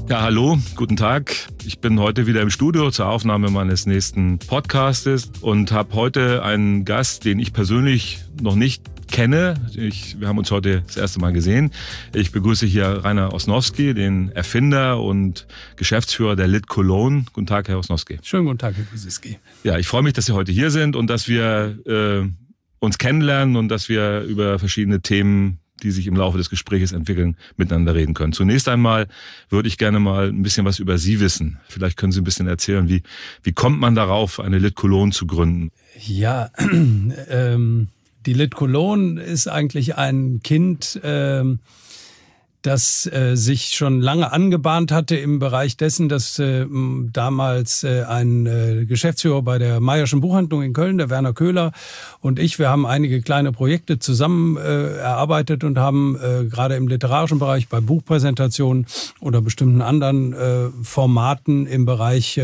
Ja, hallo, guten Tag. Ich bin heute wieder im Studio zur Aufnahme meines nächsten Podcastes und habe heute einen Gast, den ich persönlich noch nicht kenne. Wir haben uns heute das erste Mal gesehen. Ich begrüße hier Rainer Osnowski, den Erfinder und Geschäftsführer der Lit Cologne. Guten Tag, Herr Osnowski. Schönen guten Tag, Herr Kusiski. Ja, ich freue mich, dass Sie heute hier sind und dass wir uns kennenlernen und dass wir über verschiedene Themen, die sich im Laufe des Gesprächs entwickeln, miteinander reden können. Zunächst einmal würde ich gerne mal ein bisschen was über Sie wissen. Vielleicht können Sie ein bisschen erzählen, wie kommt man darauf, eine Lit Cologne zu gründen? Ja, die Lit Cologne ist eigentlich ein Kind, das sich schon lange angebahnt hatte im Bereich dessen, dass damals ein Geschäftsführer bei der Mayer'schen Buchhandlung in Köln, der Werner Köhler, und wir haben einige kleine Projekte zusammen erarbeitet und haben gerade im literarischen Bereich bei Buchpräsentationen oder bestimmten anderen Formaten im Bereich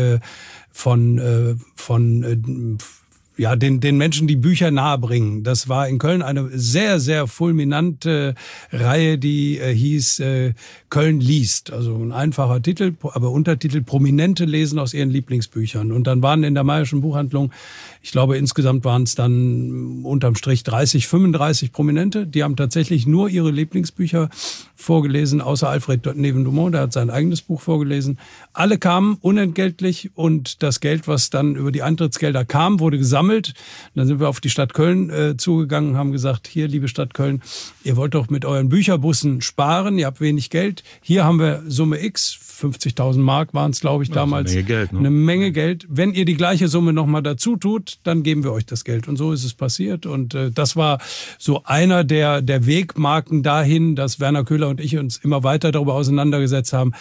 den Menschen, die Bücher nahebringen. Das war in Köln eine sehr, sehr fulminante Reihe, die hieß Köln liest. Also ein einfacher Titel, aber Untertitel: Prominente lesen aus ihren Lieblingsbüchern. Und dann waren in der Mayer'schen Buchhandlung, ich glaube insgesamt waren es dann unterm Strich 30, 35 Prominente. Die haben tatsächlich nur ihre Lieblingsbücher vorgelesen, außer Alfred Neven-Dumont, der hat sein eigenes Buch vorgelesen. Alle kamen unentgeltlich und das Geld, was dann über die Eintrittsgelder kam, wurde gesammelt. Dann sind wir auf die Stadt Köln zugegangen, haben gesagt: Hier, liebe Stadt Köln, ihr wollt doch mit euren Bücherbussen sparen, ihr habt wenig Geld. Hier haben wir Summe X, 50.000 Mark waren es, glaube ich, damals. Eine Menge Geld, ne? Eine Menge Geld. Wenn ihr die gleiche Summe nochmal dazu tut, dann geben wir euch das Geld. Und so ist es passiert. Und das war so einer der Wegmarken dahin, dass Werner Köhler und ich uns immer weiter darüber auseinandergesetzt haben,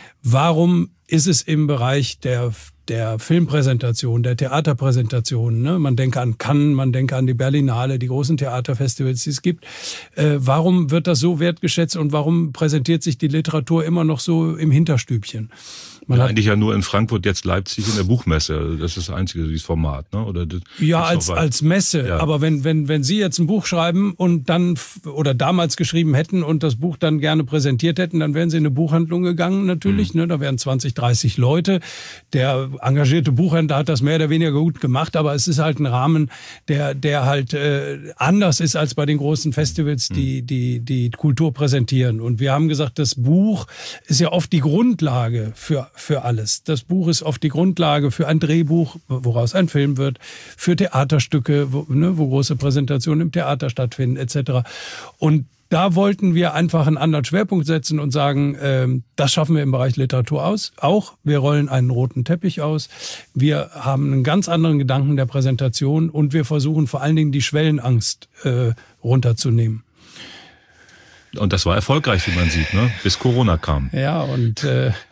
warum ist es im Bereich der Filmpräsentation, der Theaterpräsentation, ne? Man denke an Cannes, man denke an die Berlinale, die großen Theaterfestivals, die es gibt. Warum wird das so wertgeschätzt und warum präsentiert sich die Literatur immer noch so im Hinterstübchen? Eigentlich ja nur in Frankfurt, jetzt Leipzig in der Buchmesse. Das ist das einzige, dieses Format, ne? Oder ja, als Messe. Ja. Aber wenn Sie jetzt ein Buch schreiben und dann oder damals geschrieben hätten und das Buch dann gerne präsentiert hätten, dann wären Sie in eine Buchhandlung gegangen natürlich. Ne? Da wären 20, 30 Leute. Der engagierte Buchhändler hat das mehr oder weniger gut gemacht, aber es ist halt ein Rahmen, der halt anders ist als bei den großen Festivals, die Kultur präsentieren. Und wir haben gesagt, das Buch ist ja oft die Grundlage für alles. Das Buch ist oft die Grundlage für ein Drehbuch, woraus ein Film wird, für Theaterstücke, wo große Präsentationen im Theater stattfinden, etc. Und da wollten wir einfach einen anderen Schwerpunkt setzen und sagen, das schaffen wir im Bereich Literatur auch. Wir rollen einen roten Teppich aus. Wir haben einen ganz anderen Gedanken der Präsentation und wir versuchen vor allen Dingen die Schwellenangst runterzunehmen. Und das war erfolgreich, wie man sieht, ne? Bis Corona kam. Ja, und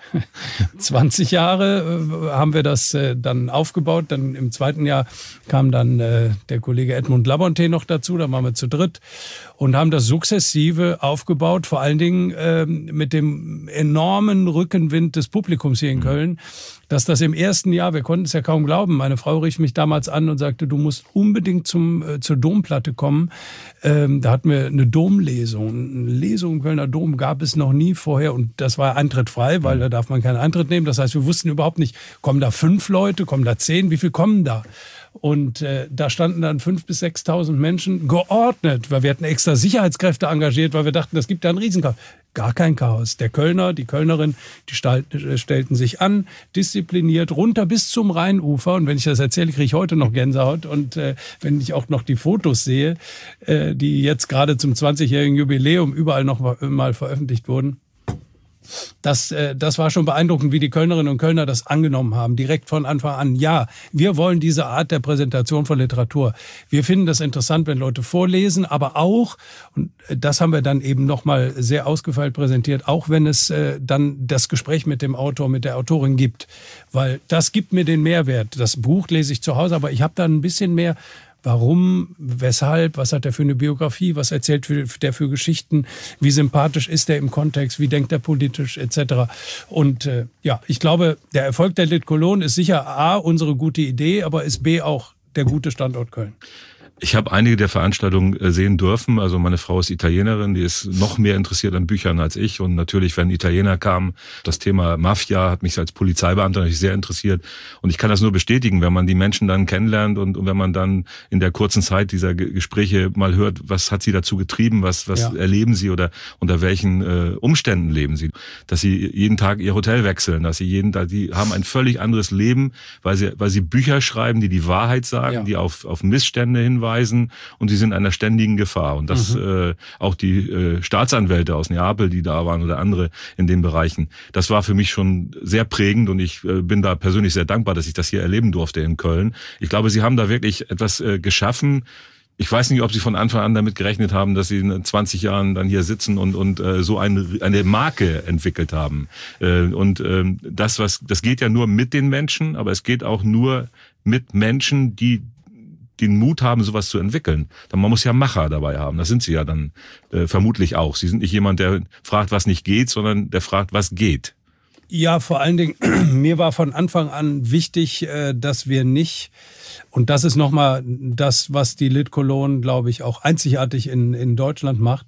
20 Jahre haben wir das dann aufgebaut. Dann im zweiten Jahr kam dann der Kollege Edmund Labonté noch dazu. Da waren wir zu dritt und haben das sukzessive aufgebaut. Vor allen Dingen mit dem enormen Rückenwind des Publikums hier in Köln. Dass das im ersten Jahr, wir konnten es ja kaum glauben, meine Frau rief mich damals an und sagte: Du musst unbedingt zur Domplatte kommen. Da hatten wir eine Domlesung. Eine Lesung im Kölner Dom gab es noch nie vorher und das war Eintritt frei, weil da darf man keinen Eintritt nehmen. Das heißt, wir wussten überhaupt nicht, kommen da 5 Leute, kommen da 10, wie viel kommen da? Und da standen dann 5.000 bis 6.000 Menschen geordnet, weil wir hatten extra Sicherheitskräfte engagiert, weil wir dachten, das gibt da einen Riesenchaos. Gar kein Chaos. Der Kölner, die Kölnerin, die stellten sich an, diszipliniert, runter bis zum Rheinufer. Und wenn ich das erzähle, kriege ich heute noch Gänsehaut. Und wenn ich auch noch die Fotos sehe, die jetzt gerade zum 20-jährigen Jubiläum überall noch mal veröffentlicht wurden, Das war schon beeindruckend, wie die Kölnerinnen und Kölner das angenommen haben, direkt von Anfang an. Ja, wir wollen diese Art der Präsentation von Literatur. Wir finden das interessant, wenn Leute vorlesen, aber auch, und das haben wir dann eben nochmal sehr ausgefeilt präsentiert, auch wenn es dann das Gespräch mit dem Autor, mit der Autorin gibt. Weil das gibt mir den Mehrwert. Das Buch lese ich zu Hause, aber ich habe da ein bisschen mehr. Warum, weshalb, was hat er für eine Biografie, was erzählt der für Geschichten, wie sympathisch ist er im Kontext, wie denkt er politisch etc. Und ich glaube, der Erfolg der Lit Cologne ist sicher A, unsere gute Idee, aber ist B auch der gute Standort Köln. Ich habe einige der Veranstaltungen sehen dürfen. Also meine Frau ist Italienerin, die ist noch mehr interessiert an Büchern als ich. Und natürlich, wenn Italiener kamen, das Thema Mafia hat mich als Polizeibeamter natürlich sehr interessiert. Und ich kann das nur bestätigen, wenn man die Menschen dann kennenlernt und wenn man dann in der kurzen Zeit dieser Gespräche mal hört, was hat sie dazu getrieben, was erleben sie oder unter welchen Umständen leben sie. Dass sie jeden Tag ihr Hotel wechseln, dass sie die haben ein völlig anderes Leben, weil sie Bücher schreiben, die Wahrheit sagen, die auf Missstände hinweisen. Und sie sind in einer ständigen Gefahr. Und das auch die Staatsanwälte aus Neapel, die da waren oder andere in den Bereichen, das war für mich schon sehr prägend und ich bin da persönlich sehr dankbar, dass ich das hier erleben durfte in Köln. Ich glaube, sie haben da wirklich etwas geschaffen. Ich weiß nicht, ob Sie von Anfang an damit gerechnet haben, dass Sie in 20 Jahren dann hier sitzen und so eine Marke entwickelt haben. Das geht ja nur mit den Menschen, aber es geht auch nur mit Menschen, die den Mut haben, sowas zu entwickeln. Man muss ja Macher dabei haben. Das sind Sie ja dann vermutlich auch. Sie sind nicht jemand, der fragt, was nicht geht, sondern der fragt, was geht. Ja, vor allen Dingen, mir war von Anfang an wichtig, dass wir nicht, und das ist nochmal das, was die Lit Cologne, glaube ich, auch einzigartig in Deutschland macht,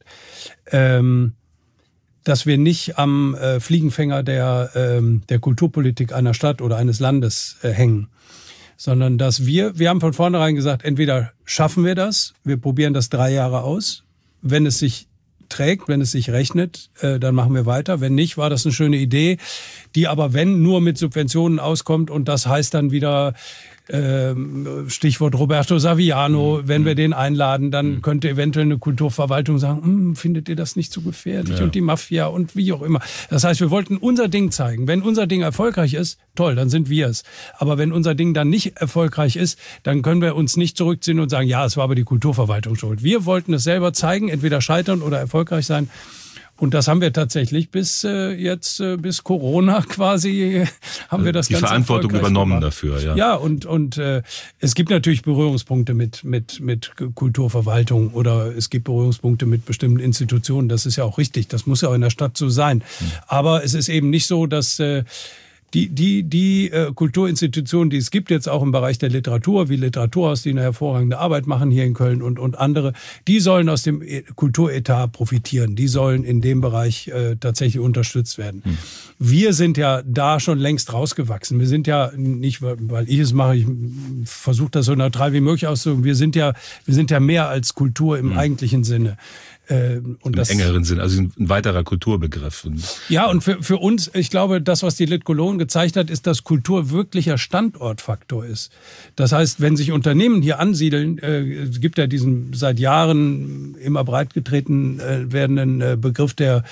dass wir nicht am Fliegenfänger der Kulturpolitik einer Stadt oder eines Landes hängen. Sondern dass wir haben von vornherein gesagt, entweder schaffen wir das, wir probieren das 3 Jahre aus, wenn es sich trägt, wenn es sich rechnet, dann machen wir weiter. Wenn nicht, war das eine schöne Idee, die aber, wenn, nur mit Subventionen auskommt und das heißt dann wieder, Stichwort Roberto Saviano, wenn wir den einladen, dann könnte eventuell eine Kulturverwaltung sagen, findet ihr das nicht zu gefährlich und die Mafia und wie auch immer. Das heißt, wir wollten unser Ding zeigen. Wenn unser Ding erfolgreich ist, toll, dann sind wir es. Aber wenn unser Ding dann nicht erfolgreich ist, dann können wir uns nicht zurückziehen und sagen, ja, es war aber die Kulturverwaltung schuld. Wir wollten es selber zeigen, entweder scheitern oder erfolgreich sein. Und das haben wir tatsächlich bis Corona quasi, haben wir das die Ganze Verantwortung übernommen gemacht. Dafür. Ja, ja und es gibt natürlich Berührungspunkte mit Kulturverwaltung oder es gibt Berührungspunkte mit bestimmten Institutionen. Das ist ja auch richtig, das muss ja auch in der Stadt so sein. Aber es ist eben nicht so, dass die Kulturinstitutionen, die es gibt jetzt auch im Bereich der Literatur, wie Literaturhaus, die eine hervorragende Arbeit machen hier in Köln und andere, die sollen aus dem Kulturetat profitieren. Die sollen in dem Bereich tatsächlich unterstützt werden. Wir sind ja da schon längst rausgewachsen. Wir sind ja nicht, weil ich es mache, ich versuche das so neutral wie möglich auszudrücken, wir sind ja mehr als Kultur im eigentlichen Sinne. Und im engeren Sinn, also ein weiterer Kulturbegriff. Ja, und für uns, ich glaube, das, was die Lit Cologne gezeigt hat, ist, dass Kultur wirklicher Standortfaktor ist. Das heißt, wenn sich Unternehmen hier ansiedeln, es gibt ja diesen seit Jahren immer breitgetreten werdenden Begriff der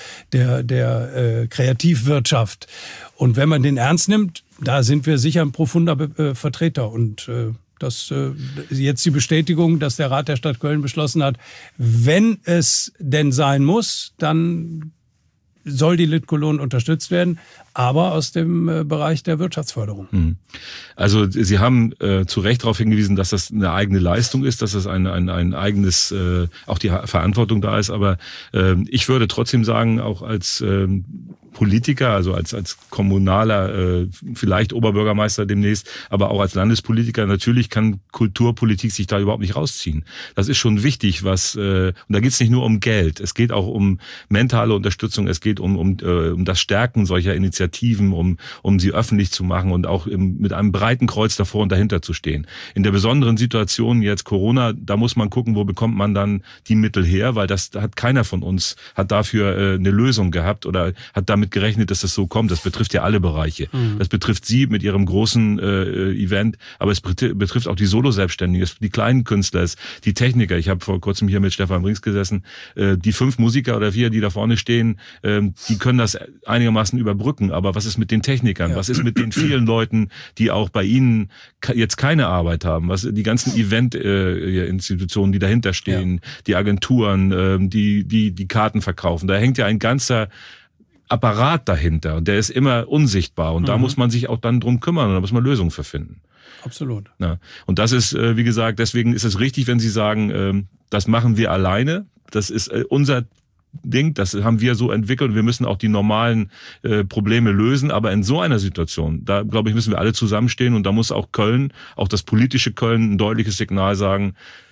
Kreativwirtschaft. Und wenn man den ernst nimmt, da sind wir sicher ein profunder Vertreter und das jetzt die Bestätigung, dass der Rat der Stadt Köln beschlossen hat, wenn es denn sein muss, dann soll die Lit Cologne unterstützt werden, aber aus dem Bereich der Wirtschaftsförderung. Also Sie haben zu Recht darauf hingewiesen, dass das eine eigene Leistung ist, dass das ein eigenes, auch die Verantwortung da ist. Aber ich würde trotzdem sagen, auch als Politiker, also als kommunaler, vielleicht Oberbürgermeister demnächst, aber auch als Landespolitiker, natürlich kann Kulturpolitik sich da überhaupt nicht rausziehen. Das ist schon wichtig, und da geht es nicht nur um Geld, es geht auch um mentale Unterstützung, es geht um das Stärken solcher Initiativen, um sie öffentlich zu machen und auch mit einem breiten Kreuz davor und dahinter zu stehen. In der besonderen Situation jetzt Corona, da muss man gucken, wo bekommt man dann die Mittel her, weil das hat keiner von uns, hat dafür eine Lösung gehabt oder hat damit gerechnet, dass das so kommt. Das betrifft ja alle Bereiche. Das betrifft Sie mit Ihrem großen Event, aber es betrifft auch die Solo-Selbstständigen, die kleinen Künstler, die Techniker. Ich habe vor kurzem hier mit Stefan Brinks gesessen. Die 5 Musiker oder 4, die da vorne stehen, die können das einigermaßen überbrücken. Aber was ist mit den Technikern? Ja. Was ist mit den vielen Leuten, die auch bei Ihnen jetzt keine Arbeit haben? Was die ganzen Event-Institutionen, die dahinter stehen, die Agenturen, die Karten verkaufen? Da hängt ja ein ganzer Apparat dahinter und der ist immer unsichtbar und da muss man sich auch dann drum kümmern und da muss man Lösungen für finden. Absolut. Ja. Und das ist, wie gesagt, deswegen ist es richtig, wenn Sie sagen, das machen wir alleine, das ist unser Ding, das haben wir so entwickelt und wir müssen auch die normalen Probleme lösen, aber in so einer Situation, da glaube ich, müssen wir alle zusammenstehen und da muss auch Köln, auch das politische Köln ein deutliches Signal sagen,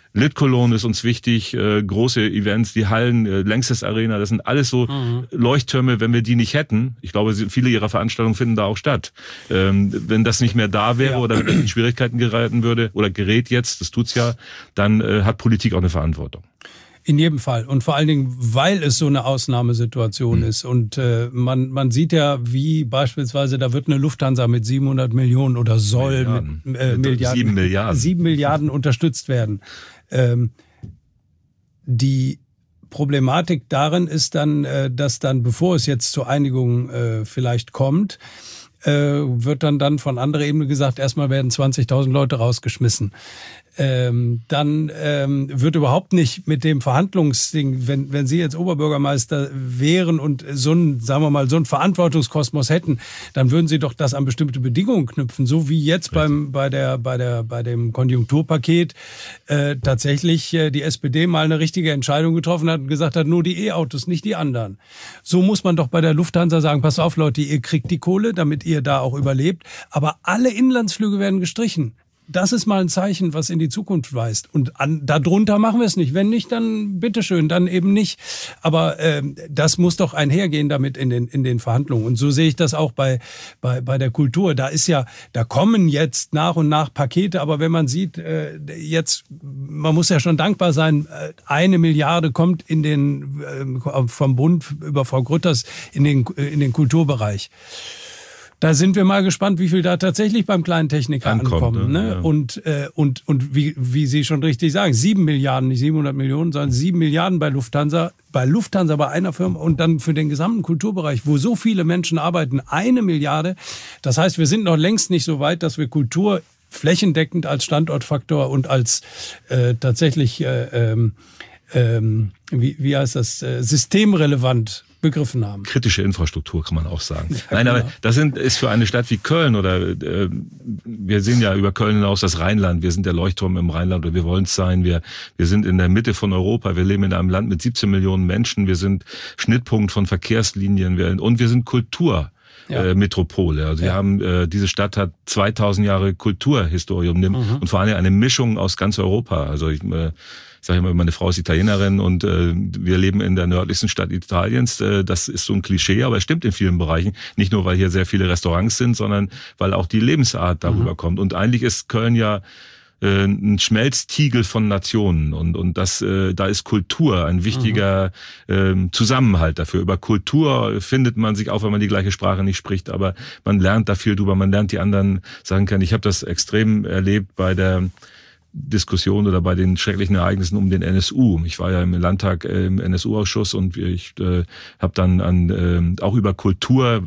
Lit Cologne ist uns wichtig, große Events, die Hallen, Längstes Arena, das sind alles so Leuchttürme, wenn wir die nicht hätten. Ich glaube, viele ihrer Veranstaltungen finden da auch statt. Wenn das nicht mehr da wäre oder in Schwierigkeiten geraten würde oder gerät jetzt, das tut's ja, dann hat Politik auch eine Verantwortung. In jedem Fall. Und vor allen Dingen, weil es so eine Ausnahmesituation ist. Und man sieht ja, wie beispielsweise, da wird eine Lufthansa mit 700 Millionen oder soll mit 7 Milliarden unterstützt werden. Die Problematik darin ist dann, dass dann, bevor es jetzt zur Einigung vielleicht kommt, wird dann von anderer Ebene gesagt, erstmal werden 20.000 Leute rausgeschmissen. Dann wird überhaupt nicht mit dem Verhandlungsding, wenn Sie jetzt Oberbürgermeister wären und so ein Verantwortungskosmos hätten, dann würden Sie doch das an bestimmte Bedingungen knüpfen, so wie jetzt bei dem Konjunkturpaket tatsächlich die SPD mal eine richtige Entscheidung getroffen hat und gesagt hat, nur die E-Autos, nicht die anderen. So muss man doch bei der Lufthansa sagen, pass auf Leute, ihr kriegt die Kohle, damit ihr da auch überlebt, aber alle Inlandsflüge werden gestrichen. Das ist mal ein Zeichen, was in die Zukunft weist. Und darunter machen wir es nicht. Wenn nicht, dann bitteschön, dann eben nicht. Aber das muss doch einhergehen damit in den Verhandlungen. Und so sehe ich das auch bei der Kultur. Da kommen jetzt nach und nach Pakete. Aber wenn man sieht, man muss ja schon dankbar sein, 1 Milliarde kommt vom Bund über Frau Grütters in den Kulturbereich. Da sind wir mal gespannt, wie viel da tatsächlich beim kleinen Techniker ankommen. Ne? Ja. Und wie Sie schon richtig sagen, 7 Milliarden, nicht 700 Millionen, sondern 7 Milliarden bei Lufthansa, bei einer Firma und dann für den gesamten Kulturbereich, wo so viele Menschen arbeiten, 1 Milliarde. Das heißt, wir sind noch längst nicht so weit, dass wir Kultur flächendeckend als Standortfaktor und als tatsächlich, wie heißt das, systemrelevant begriffen haben. Kritische Infrastruktur kann man auch sagen. Ja, nein, aber das ist für eine Stadt wie Köln oder wir sehen ja über Köln hinaus das Rheinland. Wir sind der Leuchtturm im Rheinland und wir wollen es sein. Wir sind in der Mitte von Europa. Wir leben in einem Land mit 17 Millionen Menschen. Wir sind Schnittpunkt von Verkehrslinien und wir sind Kultur. Metropole. Also wir haben, diese Stadt hat 2000 Jahre Kulturhistorie und vor allem eine Mischung aus ganz Europa. Also ich sage immer, meine Frau ist Italienerin und wir leben in der nördlichsten Stadt Italiens. Das ist so ein Klischee, aber es stimmt in vielen Bereichen. Nicht nur, weil hier sehr viele Restaurants sind, sondern weil auch die Lebensart darüber kommt. Und eigentlich ist Köln ja ein Schmelztiegel von Nationen und das da ist Kultur ein wichtiger Zusammenhalt dafür. Über Kultur findet man sich auch, wenn man die gleiche Sprache nicht spricht, aber man lernt da viel drüber, man lernt die anderen Sachen kennen. Ich habe das extrem erlebt bei der Diskussion oder bei den schrecklichen Ereignissen um den NSU. Ich war ja im Landtag im NSU-Ausschuss und ich habe dann auch über Kultur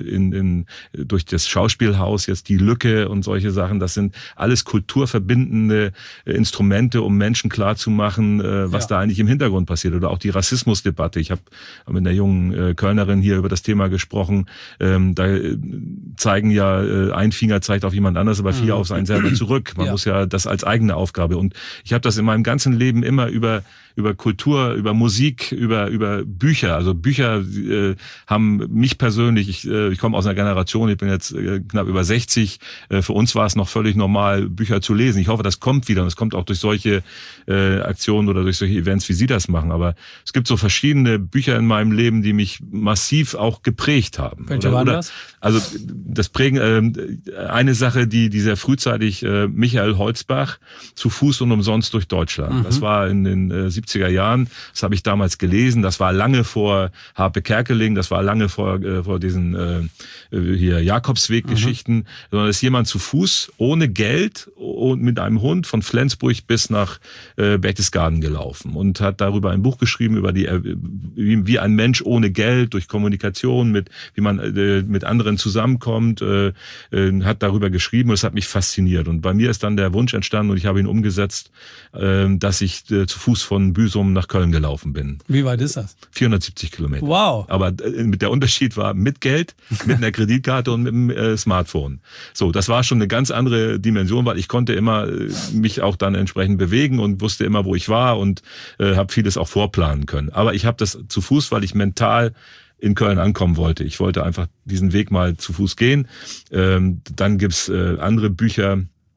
durch das Schauspielhaus jetzt die Lücke und solche Sachen. Das sind alles kulturverbindende Instrumente, um Menschen klarzumachen, was da eigentlich im Hintergrund passiert. Oder auch die Rassismusdebatte. Ich habe mit einer jungen Kölnerin hier über das Thema gesprochen. Da zeigen ja, ein Finger zeigt auf jemand anderes, aber 4 auf einen selber zurück. Man muss ja das als eigene Aufgabe. Und ich habe das in meinem ganzen Leben immer über Kultur, über Musik, über Bücher. Also Bücher haben mich persönlich, ich komme aus einer Generation, ich bin jetzt knapp über 60, für uns war es noch völlig normal, Bücher zu lesen. Ich hoffe, das kommt wieder und es kommt auch durch solche Aktionen oder durch solche Events, wie Sie das machen. Aber es gibt so verschiedene Bücher in meinem Leben, die mich massiv auch geprägt haben. Welche waren das? Also das Prägen, eine Sache, die sehr frühzeitig Michael Holzbach, Zu Fuß und umsonst durch Deutschland. Das war in den 70er Jahren. Das habe ich damals gelesen. Das war lange vor Harpe Kerkeling. Das war lange vor diesen hier Jakobsweg-Geschichten. Sondern ist jemand zu Fuß ohne Geld und mit einem Hund von Flensburg bis nach Berchtesgaden gelaufen und hat darüber ein Buch geschrieben über wie ein Mensch ohne Geld durch Kommunikation wie man mit anderen zusammenkommt. Hat darüber geschrieben und es hat mich fasziniert. Und bei mir ist dann der Wunsch entstanden und ich habe ihn umgesetzt, dass ich zu Fuß von Büsum nach Köln gelaufen bin. Wie weit ist das? 470 Kilometer. Wow. Aber der Unterschied war mit Geld, mit einer Kreditkarte und mit dem Smartphone. So, das war schon eine ganz andere Dimension, weil ich konnte immer mich auch dann entsprechend bewegen und wusste immer, wo ich war und habe vieles auch vorplanen können. Aber ich habe das zu Fuß, weil ich mental in Köln ankommen wollte. Ich wollte einfach diesen Weg mal zu Fuß gehen. Dann gibt's andere Bücher,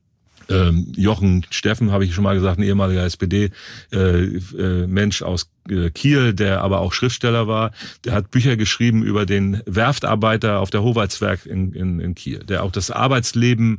Jochen Steffen, habe ich schon mal gesagt, ein ehemaliger SPD-Mensch aus Kiel, der aber auch Schriftsteller war. Der hat Bücher geschrieben über den Werftarbeiter auf der Howaldswerk in Kiel, der auch das Arbeitsleben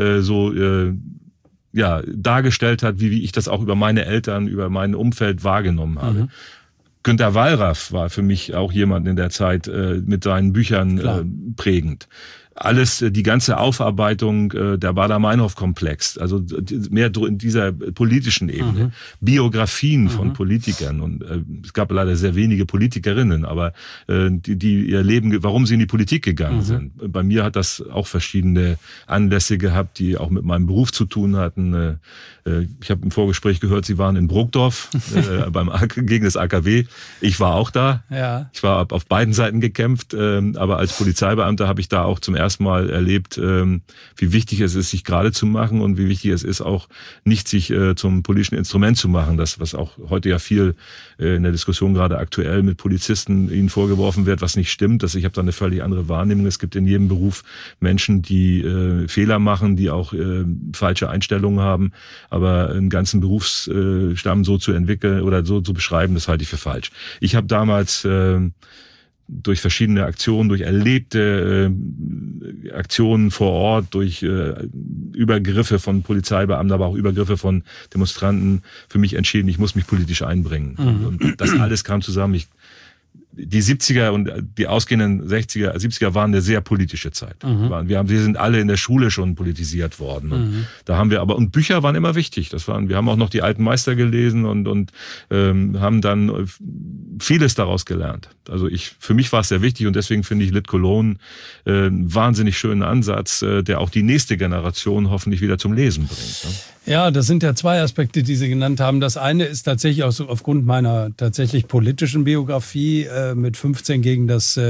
dargestellt hat, wie ich das auch über meine Eltern, über mein Umfeld wahrgenommen habe. Günter Wallraff war für mich auch jemand in der Zeit mit seinen Büchern prägend. Alles, die ganze Aufarbeitung der Baader-Meinhof-Komplex, also mehr in dieser politischen Ebene, Biografien von Politikern, und es gab leider sehr wenige Politikerinnen, aber die ihr Leben, warum sie in die Politik gegangen sind. Bei mir hat das auch verschiedene Anlässe gehabt, die auch mit meinem Beruf zu tun hatten. Ich habe im Vorgespräch gehört, Sie waren in Burgdorf gegen das AKW. Ich war auch da. Ja. Ich war auf beiden Seiten gekämpft, aber als Polizeibeamter habe ich da auch zum ersten Mal erlebt, wie wichtig es ist, sich gerade zu machen, und wie wichtig es ist, auch nicht sich zum politischen Instrument zu machen. Das, was auch heute ja viel in der Diskussion gerade aktuell mit Polizisten ihnen vorgeworfen wird, was nicht stimmt. Ich habe da eine völlig andere Wahrnehmung. Es gibt in jedem Beruf Menschen, die Fehler machen, die auch falsche Einstellungen haben. Aber einen ganzen Berufsstamm so zu entwickeln oder so zu beschreiben, das halte ich für falsch. Ich habe damals durch verschiedene Aktionen, durch erlebte Aktionen vor Ort, durch Übergriffe von Polizeibeamten, aber auch Übergriffe von Demonstranten für mich entschieden, ich muss mich politisch einbringen. Und das alles kam zusammen. Die 70er und die ausgehenden 70er waren eine sehr politische Zeit. Wir sind alle in der Schule schon politisiert worden. Und da haben wir und Bücher waren immer wichtig. Wir haben auch noch die alten Meister gelesen und haben dann vieles daraus gelernt. Also für mich war es sehr wichtig, und deswegen finde ich Lit Cologne einen wahnsinnig schönen Ansatz, der auch die nächste Generation hoffentlich wieder zum Lesen bringt. Ne? Ja, das sind ja zwei Aspekte, die Sie genannt haben. Das eine ist tatsächlich auch so aufgrund meiner tatsächlich politischen Biografie mit 15 gegen das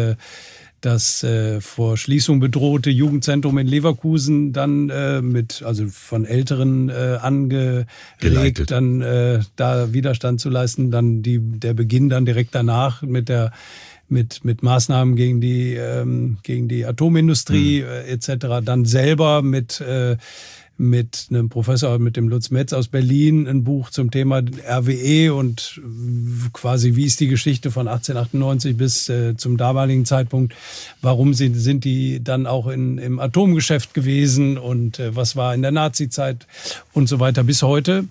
vor Schließung bedrohte Jugendzentrum in Leverkusen dann also von Älteren angeregt, dann da Widerstand zu leisten. Dann der Beginn dann direkt danach mit Maßnahmen gegen die Atomindustrie etc. Dann selber mit einem Professor, mit dem Lutz Metz aus Berlin, ein Buch zum Thema RWE und quasi wie ist die Geschichte von 1898 bis zum damaligen Zeitpunkt, warum sind die dann auch im Atomgeschäft gewesen und was war in der Nazizeit und so weiter bis heute.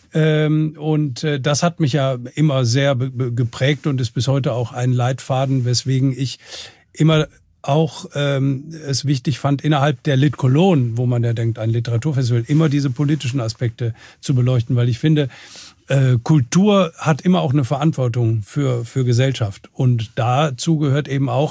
Und das hat mich ja immer sehr geprägt und ist bis heute auch ein Leitfaden, weswegen ich immer auch es wichtig fand, innerhalb der Lit Cologne, wo man ja denkt, ein Literaturfestival, immer diese politischen Aspekte zu beleuchten, weil ich finde, Kultur hat immer auch eine Verantwortung für Gesellschaft. Und dazu gehört eben auch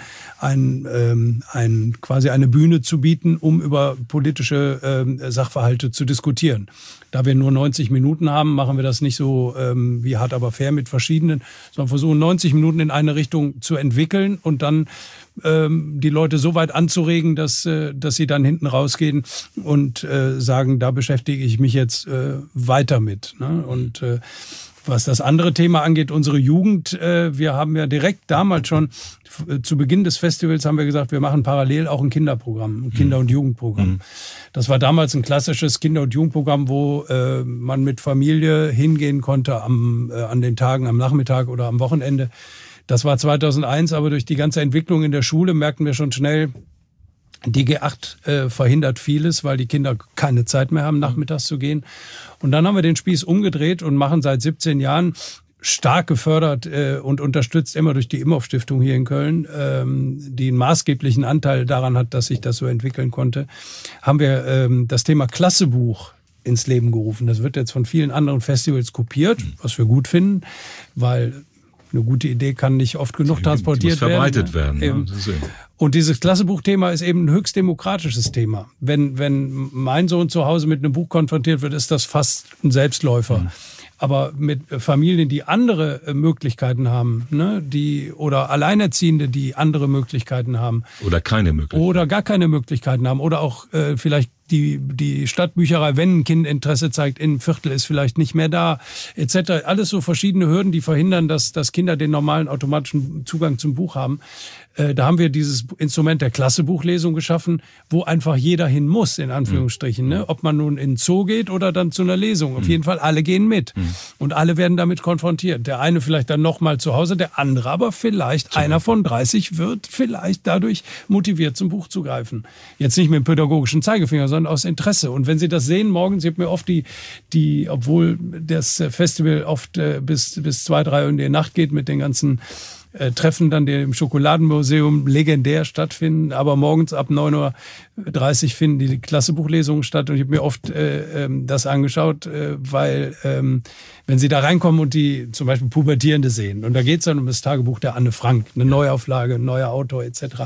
quasi eine Bühne zu bieten, um über politische Sachverhalte zu diskutieren. Da wir nur 90 Minuten haben, machen wir das nicht so wie hart aber fair mit verschiedenen, sondern versuchen 90 Minuten in eine Richtung zu entwickeln und dann die Leute so weit anzuregen, dass sie dann hinten rausgehen und sagen, da beschäftige ich mich jetzt weiter mit. Ne? Und was das andere Thema angeht, unsere Jugend, wir haben ja direkt damals schon, zu Beginn des Festivals haben wir gesagt, wir machen parallel auch ein Kinderprogramm, ein Kinder- und Jugendprogramm. Das war damals ein klassisches Kinder- und Jugendprogramm, wo man mit Familie hingehen konnte an den Tagen, am Nachmittag oder am Wochenende. Das war 2001, aber durch die ganze Entwicklung in der Schule merkten wir schon schnell, die G8 verhindert vieles, weil die Kinder keine Zeit mehr haben, nachmittags zu gehen. Und dann haben wir den Spieß umgedreht und machen seit 17 Jahren, stark gefördert und unterstützt immer durch die Imhoff-Stiftung hier in Köln, die einen maßgeblichen Anteil daran hat, dass sich das so entwickeln konnte, haben wir das Thema Klassebuch ins Leben gerufen. Das wird jetzt von vielen anderen Festivals kopiert, was wir gut finden, weil eine gute Idee kann nicht oft genug transportiert werden. Verbreitet werden. Ja. Und dieses Klassebuchthema ist eben ein höchst demokratisches Thema. Wenn mein Sohn zu Hause mit einem Buch konfrontiert wird, ist das fast ein Selbstläufer. Aber mit Familien, die andere Möglichkeiten haben, ne, oder Alleinerziehende, die andere Möglichkeiten haben. Oder keine Möglichkeiten. Oder gar keine Möglichkeiten haben. Oder auch vielleicht die Stadtbücherei, wenn ein Kind Interesse zeigt, in einem Viertel ist vielleicht nicht mehr da, etc. Alles so verschiedene Hürden, die verhindern, dass Kinder den normalen automatischen Zugang zum Buch haben. Da haben wir dieses Instrument der Klassebuchlesung geschaffen, wo einfach jeder hin muss, in Anführungsstrichen. Ne? Ob man nun in den Zoo geht oder dann zu einer Lesung. Auf jeden Fall, alle gehen mit. Und alle werden damit konfrontiert. Der eine vielleicht dann nochmal zu Hause, der andere aber vielleicht, einer von 30 wird vielleicht dadurch motiviert, zum Buch zu greifen. Jetzt nicht mit dem pädagogischen Zeigefinger, sondern aus Interesse. Und wenn Sie das sehen, morgens, ich habe mir oft obwohl das Festival oft bis 2, 3 Uhr in die Nacht geht mit den ganzen Treffen dann, die im Schokoladenmuseum legendär stattfinden, aber morgens ab 9:30 Uhr finden die Klassebuchlesungen statt und ich habe mir oft das angeschaut, weil wenn Sie da reinkommen und die zum Beispiel Pubertierende sehen und da geht es dann um das Tagebuch der Anne Frank, eine Neuauflage, ein neuer Autor etc.,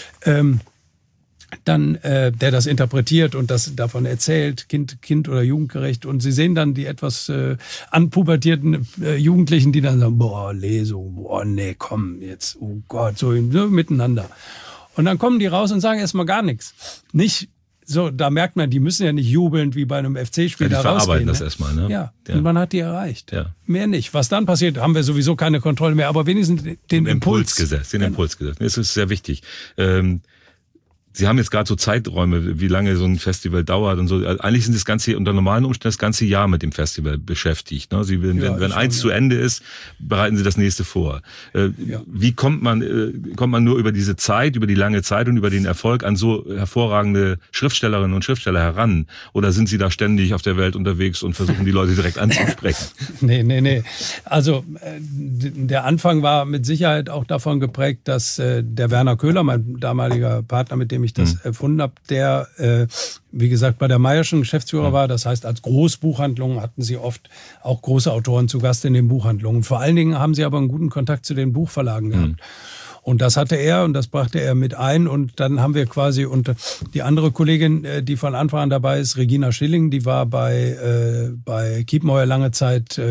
dann der das interpretiert und das davon erzählt, Kind oder jugendgerecht. Und Sie sehen dann die etwas anpubertierten Jugendlichen, die dann sagen, boah, Lesung, boah, nee, komm, jetzt, oh Gott, so miteinander. Und dann kommen die raus und sagen erstmal gar nichts. Nicht so, da merkt man, die müssen ja nicht jubelnd wie bei einem FC-Spiel da rausgehen. Die verarbeiten das erstmal, ne? Ja, und man hat die erreicht. Ja. Mehr nicht. Was dann passiert, haben wir sowieso keine Kontrolle mehr, aber wenigstens den Impuls gesetzt. Impuls gesetzt. Das ist sehr wichtig. Sie haben jetzt gerade so Zeiträume, wie lange so ein Festival dauert und so. Eigentlich sind das Ganze unter normalen Umständen das ganze Jahr mit dem Festival beschäftigt. Ne? Sie, wenn eins zu Ende ist, bereiten Sie das nächste vor. Wie kommt man nur über diese Zeit, über die lange Zeit und über den Erfolg an so hervorragende Schriftstellerinnen und Schriftsteller heran? Oder sind Sie da ständig auf der Welt unterwegs und versuchen die Leute direkt anzusprechen? Nee. Also der Anfang war mit Sicherheit auch davon geprägt, dass der Werner Köhler, mein damaliger Partner, mit dem ich das erfunden habe, der, wie gesagt, bei der Mayer'schen Geschäftsführer war. Das heißt, als Großbuchhandlungen hatten sie oft auch große Autoren zu Gast in den Buchhandlungen. Vor allen Dingen haben sie aber einen guten Kontakt zu den Buchverlagen gehabt. Und das hatte er und das brachte er mit ein. Und dann haben wir quasi, und die andere Kollegin, die von Anfang an dabei ist, Regina Schilling, die war bei Kiepenheuer lange Zeit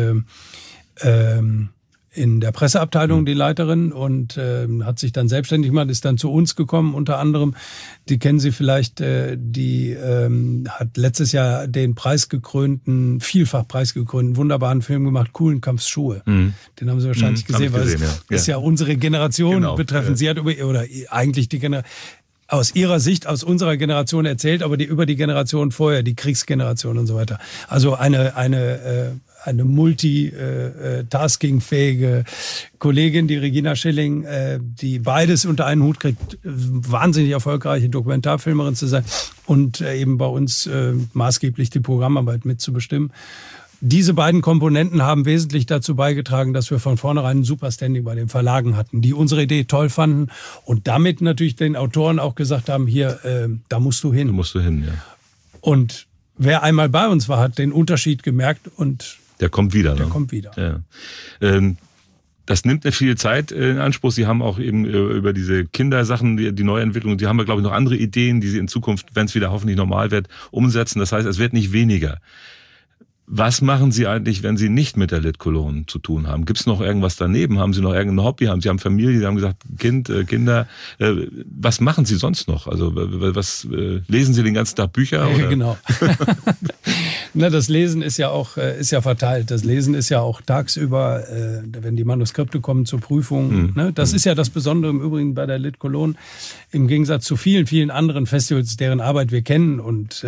in der Presseabteilung die Leiterin und hat sich dann selbstständig gemacht, ist dann zu uns gekommen unter anderem. Die kennen Sie vielleicht, die hat letztes Jahr den vielfach preisgekrönten, wunderbaren Film gemacht, Kuhlenkampfs Schuhe. Den haben Sie wahrscheinlich gesehen, weil es ist ja unsere Generation betreffend. Sie hat eigentlich die Generation, aus ihrer Sicht, aus unserer Generation erzählt, aber über die Generation vorher, die Kriegsgeneration und so weiter. Also eine multitaskingfähige Kollegin, die Regina Schilling, die beides unter einen Hut kriegt, wahnsinnig erfolgreiche Dokumentarfilmerin zu sein und eben bei uns maßgeblich die Programmarbeit mitzubestimmen. Diese beiden Komponenten haben wesentlich dazu beigetragen, dass wir von vornherein ein super Standing bei den Verlagen hatten, die unsere Idee toll fanden und damit natürlich den Autoren auch gesagt haben, hier, da musst du hin. Da musst du hin, ja. Und wer einmal bei uns war, hat den Unterschied gemerkt und der kommt wieder. Der kommt wieder. Ja. Das nimmt eine viel Zeit in Anspruch. Sie haben auch eben über diese Kindersachen, die Neuentwicklung, die haben wir, glaube ich, noch andere Ideen, die Sie in Zukunft, wenn es wieder hoffentlich normal wird, umsetzen. Das heißt, es wird nicht weniger. Was machen Sie eigentlich, wenn Sie nicht mit der Lit Cologne zu tun haben? Gibt es noch irgendwas daneben? Haben Sie noch irgendein Hobby? Sie haben Familie, Sie haben gesagt, Kinder. Was machen Sie sonst noch? Also was lesen Sie den ganzen Tag Bücher? Oder? Genau. Na, das Lesen ist ja verteilt. Das Lesen ist ja auch tagsüber, wenn die Manuskripte kommen zur Prüfung. Ne? Das ist ja das Besondere im Übrigen bei der Lit Cologne, im Gegensatz zu vielen, vielen anderen Festivals, deren Arbeit wir kennen und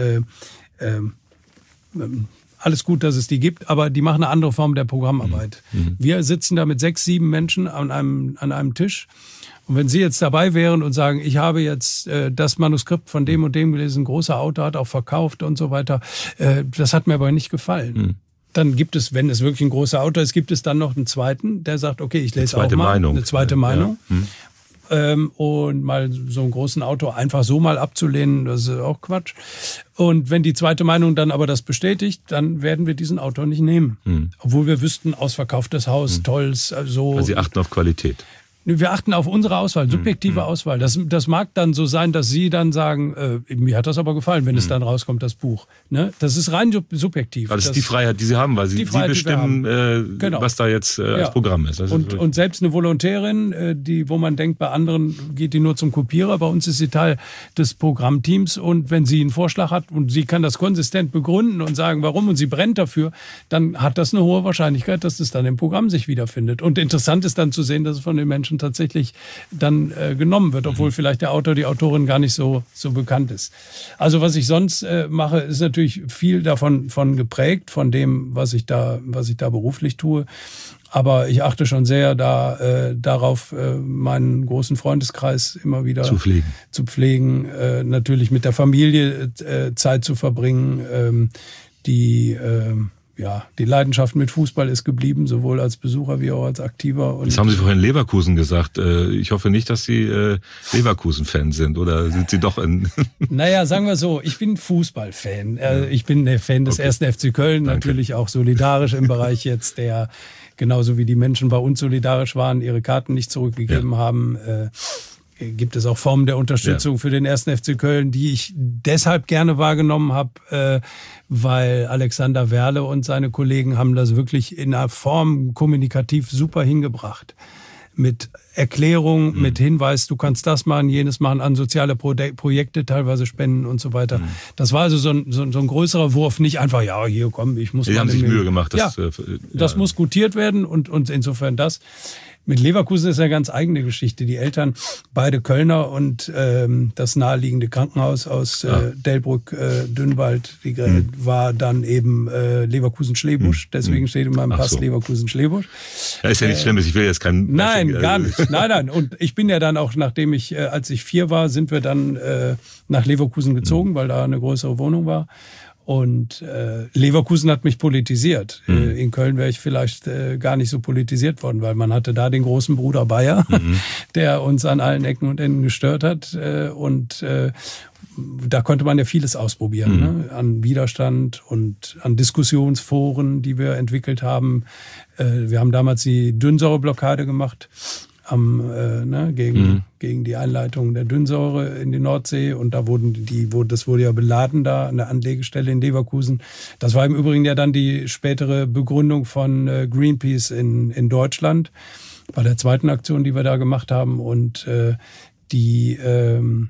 alles gut, dass es die gibt, aber die machen eine andere Form der Programmarbeit. Wir sitzen da mit 6, 7 Menschen an einem Tisch. Und wenn Sie jetzt dabei wären und sagen, ich habe jetzt das Manuskript von dem und dem gelesen, ein großer Autor hat auch verkauft und so weiter, das hat mir aber nicht gefallen. Dann gibt es, wenn es wirklich ein großer Autor ist, gibt es dann noch einen zweiten, der sagt, okay, ich lese auch mal eine zweite Meinung. Ja. Und mal so einen großen Autor einfach so mal abzulehnen, das ist auch Quatsch. Und wenn die zweite Meinung dann aber das bestätigt, dann werden wir diesen Autor nicht nehmen. Obwohl wir wüssten, ausverkauftes Haus, tolles, so. Also Sie achten auf Qualität. Wir achten auf unsere Auswahl, subjektive Auswahl. Das mag dann so sein, dass Sie dann sagen, mir hat das aber gefallen, wenn es dann rauskommt, das Buch. Ne? Das ist rein subjektiv. Das ist die Freiheit, die Sie haben, weil Sie bestimmen, was da jetzt als Programm ist. Und selbst eine Volontärin, wo man denkt, bei anderen geht die nur zum Kopierer, bei uns ist sie Teil des Programmteams und wenn sie einen Vorschlag hat und sie kann das konsistent begründen und sagen, warum und sie brennt dafür, dann hat das eine hohe Wahrscheinlichkeit, dass es dann im Programm sich wiederfindet. Und interessant ist dann zu sehen, dass es von den Menschen Menschen tatsächlich dann genommen wird, obwohl vielleicht der Autor, die Autorin gar nicht so bekannt ist. Also was ich sonst mache, ist natürlich viel davon geprägt, von dem, was ich da beruflich tue. Aber ich achte schon sehr darauf, meinen großen Freundeskreis immer wieder zu pflegen, natürlich mit der Familie Zeit zu verbringen. Die Leidenschaft mit Fußball ist geblieben, sowohl als Besucher wie auch als Aktiver. Und das haben Sie vorhin Leverkusen gesagt. Ich hoffe nicht, dass Sie Leverkusen-Fan sind, oder sind Sie doch in... Naja, sagen wir so, ich bin Fußballfan. Ich bin der Fan des 1. FC Köln, natürlich auch solidarisch im Bereich jetzt, der genauso wie die Menschen bei uns solidarisch waren, ihre Karten nicht zurückgegeben haben. Gibt es auch Formen der Unterstützung für den 1. FC Köln, die ich deshalb gerne wahrgenommen habe, weil Alexander Werle und seine Kollegen haben das wirklich in einer Form kommunikativ super hingebracht. Mit Erklärung, mit Hinweis, du kannst das machen, jenes machen, an soziale Projekte, teilweise Spenden und so weiter. Das war also so ein größerer Wurf, nicht einfach, ja, hier komm, ich muss... Die haben sich Mühe gemacht. Das muss gutiert werden und insofern das... Mit Leverkusen ist eine ganz eigene Geschichte. Die Eltern, beide Kölner und das naheliegende Krankenhaus aus Delbrück, Dünnwald, war dann eben Leverkusen-Schlebusch. Deswegen steht in meinem Pass Leverkusen-Schlebusch. Ja, ist ja nichts Schlimmes, ich will jetzt keinen... Nein, gar nicht. Nein. Und ich bin ja dann auch, nachdem als ich 4 war, sind wir dann nach Leverkusen gezogen, weil da eine größere Wohnung war. Und Leverkusen hat mich politisiert. In Köln wäre ich vielleicht gar nicht so politisiert worden, weil man hatte da den großen Bruder Bayer, der uns an allen Ecken und Enden gestört hat. Und da konnte man ja vieles ausprobieren, ne? An Widerstand und an Diskussionsforen, die wir entwickelt haben. Wir haben damals die Dünnsäureblockade gemacht. Gegen die Einleitung der Dünnsäure in die Nordsee, und das wurde ja beladen da an der Anlegestelle in Leverkusen. Das war im Übrigen ja dann die spätere Begründung von Greenpeace in Deutschland, bei der zweiten Aktion, die wir da gemacht haben, und und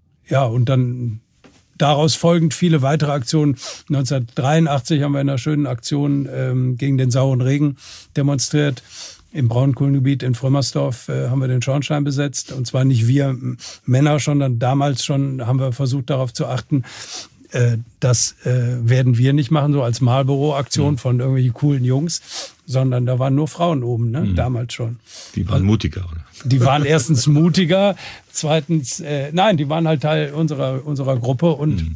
dann daraus folgend viele weitere Aktionen. 1983 haben wir in einer schönen Aktion gegen den sauren Regen demonstriert. Im Braunkohlengebiet in Frömmersdorf haben wir den Schornstein besetzt. Und zwar nicht wir Männer, sondern damals schon haben wir versucht, darauf zu achten, das werden wir nicht machen, so als Marlboro-Aktion von irgendwelchen coolen Jungs, sondern da waren nur Frauen oben, ne? Damals schon. Die waren mutiger, oder? Die waren erstens mutiger, zweitens, die waren halt Teil unserer Gruppe, und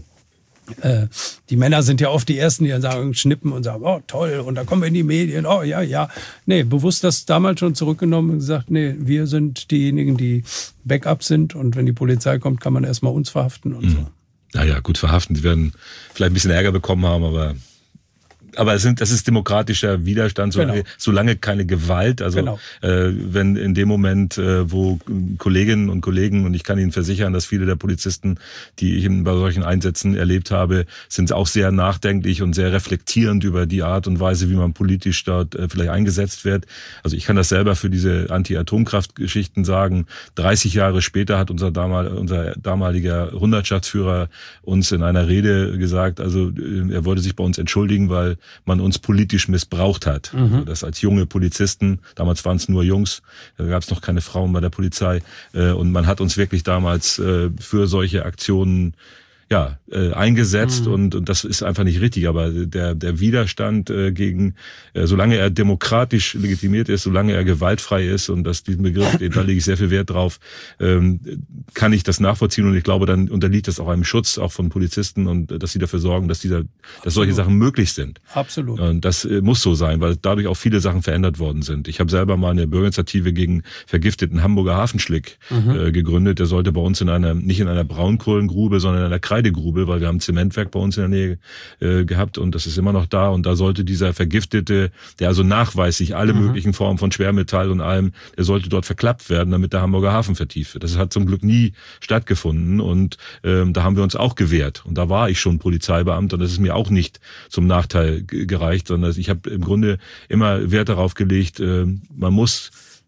die Männer sind ja oft die Ersten, die dann sagen, schnippen und sagen, oh toll, und da kommen wir in die Medien, oh ja. Nee, bewusst das damals schon zurückgenommen und gesagt, nee, wir sind diejenigen, die Backup sind, und wenn die Polizei kommt, kann man erstmal uns verhaften und so. Naja, gut, verhaften. Sie werden vielleicht ein bisschen Ärger bekommen haben, aber das ist demokratischer Widerstand, solange keine Gewalt. Also wenn in dem Moment, wo Kolleginnen und Kollegen, und ich kann Ihnen versichern, dass viele der Polizisten, die ich bei solchen Einsätzen erlebt habe, sind auch sehr nachdenklich und sehr reflektierend über die Art und Weise, wie man politisch dort vielleicht eingesetzt wird. Also ich kann das selber für diese Anti-Atomkraft-Geschichten sagen. 30 Jahre später hat unser damaliger Hundertschaftsführer uns in einer Rede gesagt, also er wollte sich bei uns entschuldigen, weil man uns politisch missbraucht hat. Also das als junge Polizisten, damals waren es nur Jungs, da gab es noch keine Frauen bei der Polizei, und man hat uns wirklich damals für solche Aktionen eingesetzt, und das ist einfach nicht richtig. Aber der Widerstand gegen, solange er demokratisch legitimiert ist, solange er gewaltfrei ist, und diesen Begriff, da lege ich sehr viel Wert drauf, kann ich das nachvollziehen, und ich glaube, dann unterliegt das auch einem Schutz, auch von Polizisten, und dass sie dafür sorgen, dass solche Sachen möglich sind. Absolut. Und das muss so sein, weil dadurch auch viele Sachen verändert worden sind. Ich habe selber mal eine Bürgerinitiative gegen vergifteten Hamburger Hafenschlick gegründet. Der sollte bei uns nicht in einer Braunkohlengrube, sondern in einer Kreidegrube, weil wir haben ein Zementwerk bei uns in der Nähe gehabt, und das ist immer noch da, und da sollte dieser Vergiftete, der also nachweislich alle möglichen Formen von Schwermetall und allem, der sollte dort verklappt werden, damit der Hamburger Hafen vertieft wird. Das hat zum Glück nie stattgefunden, und da haben wir uns auch gewehrt, und da war ich schon Polizeibeamter, und das ist mir auch nicht zum Nachteil gereicht, sondern ich habe im Grunde immer Wert darauf gelegt, man muss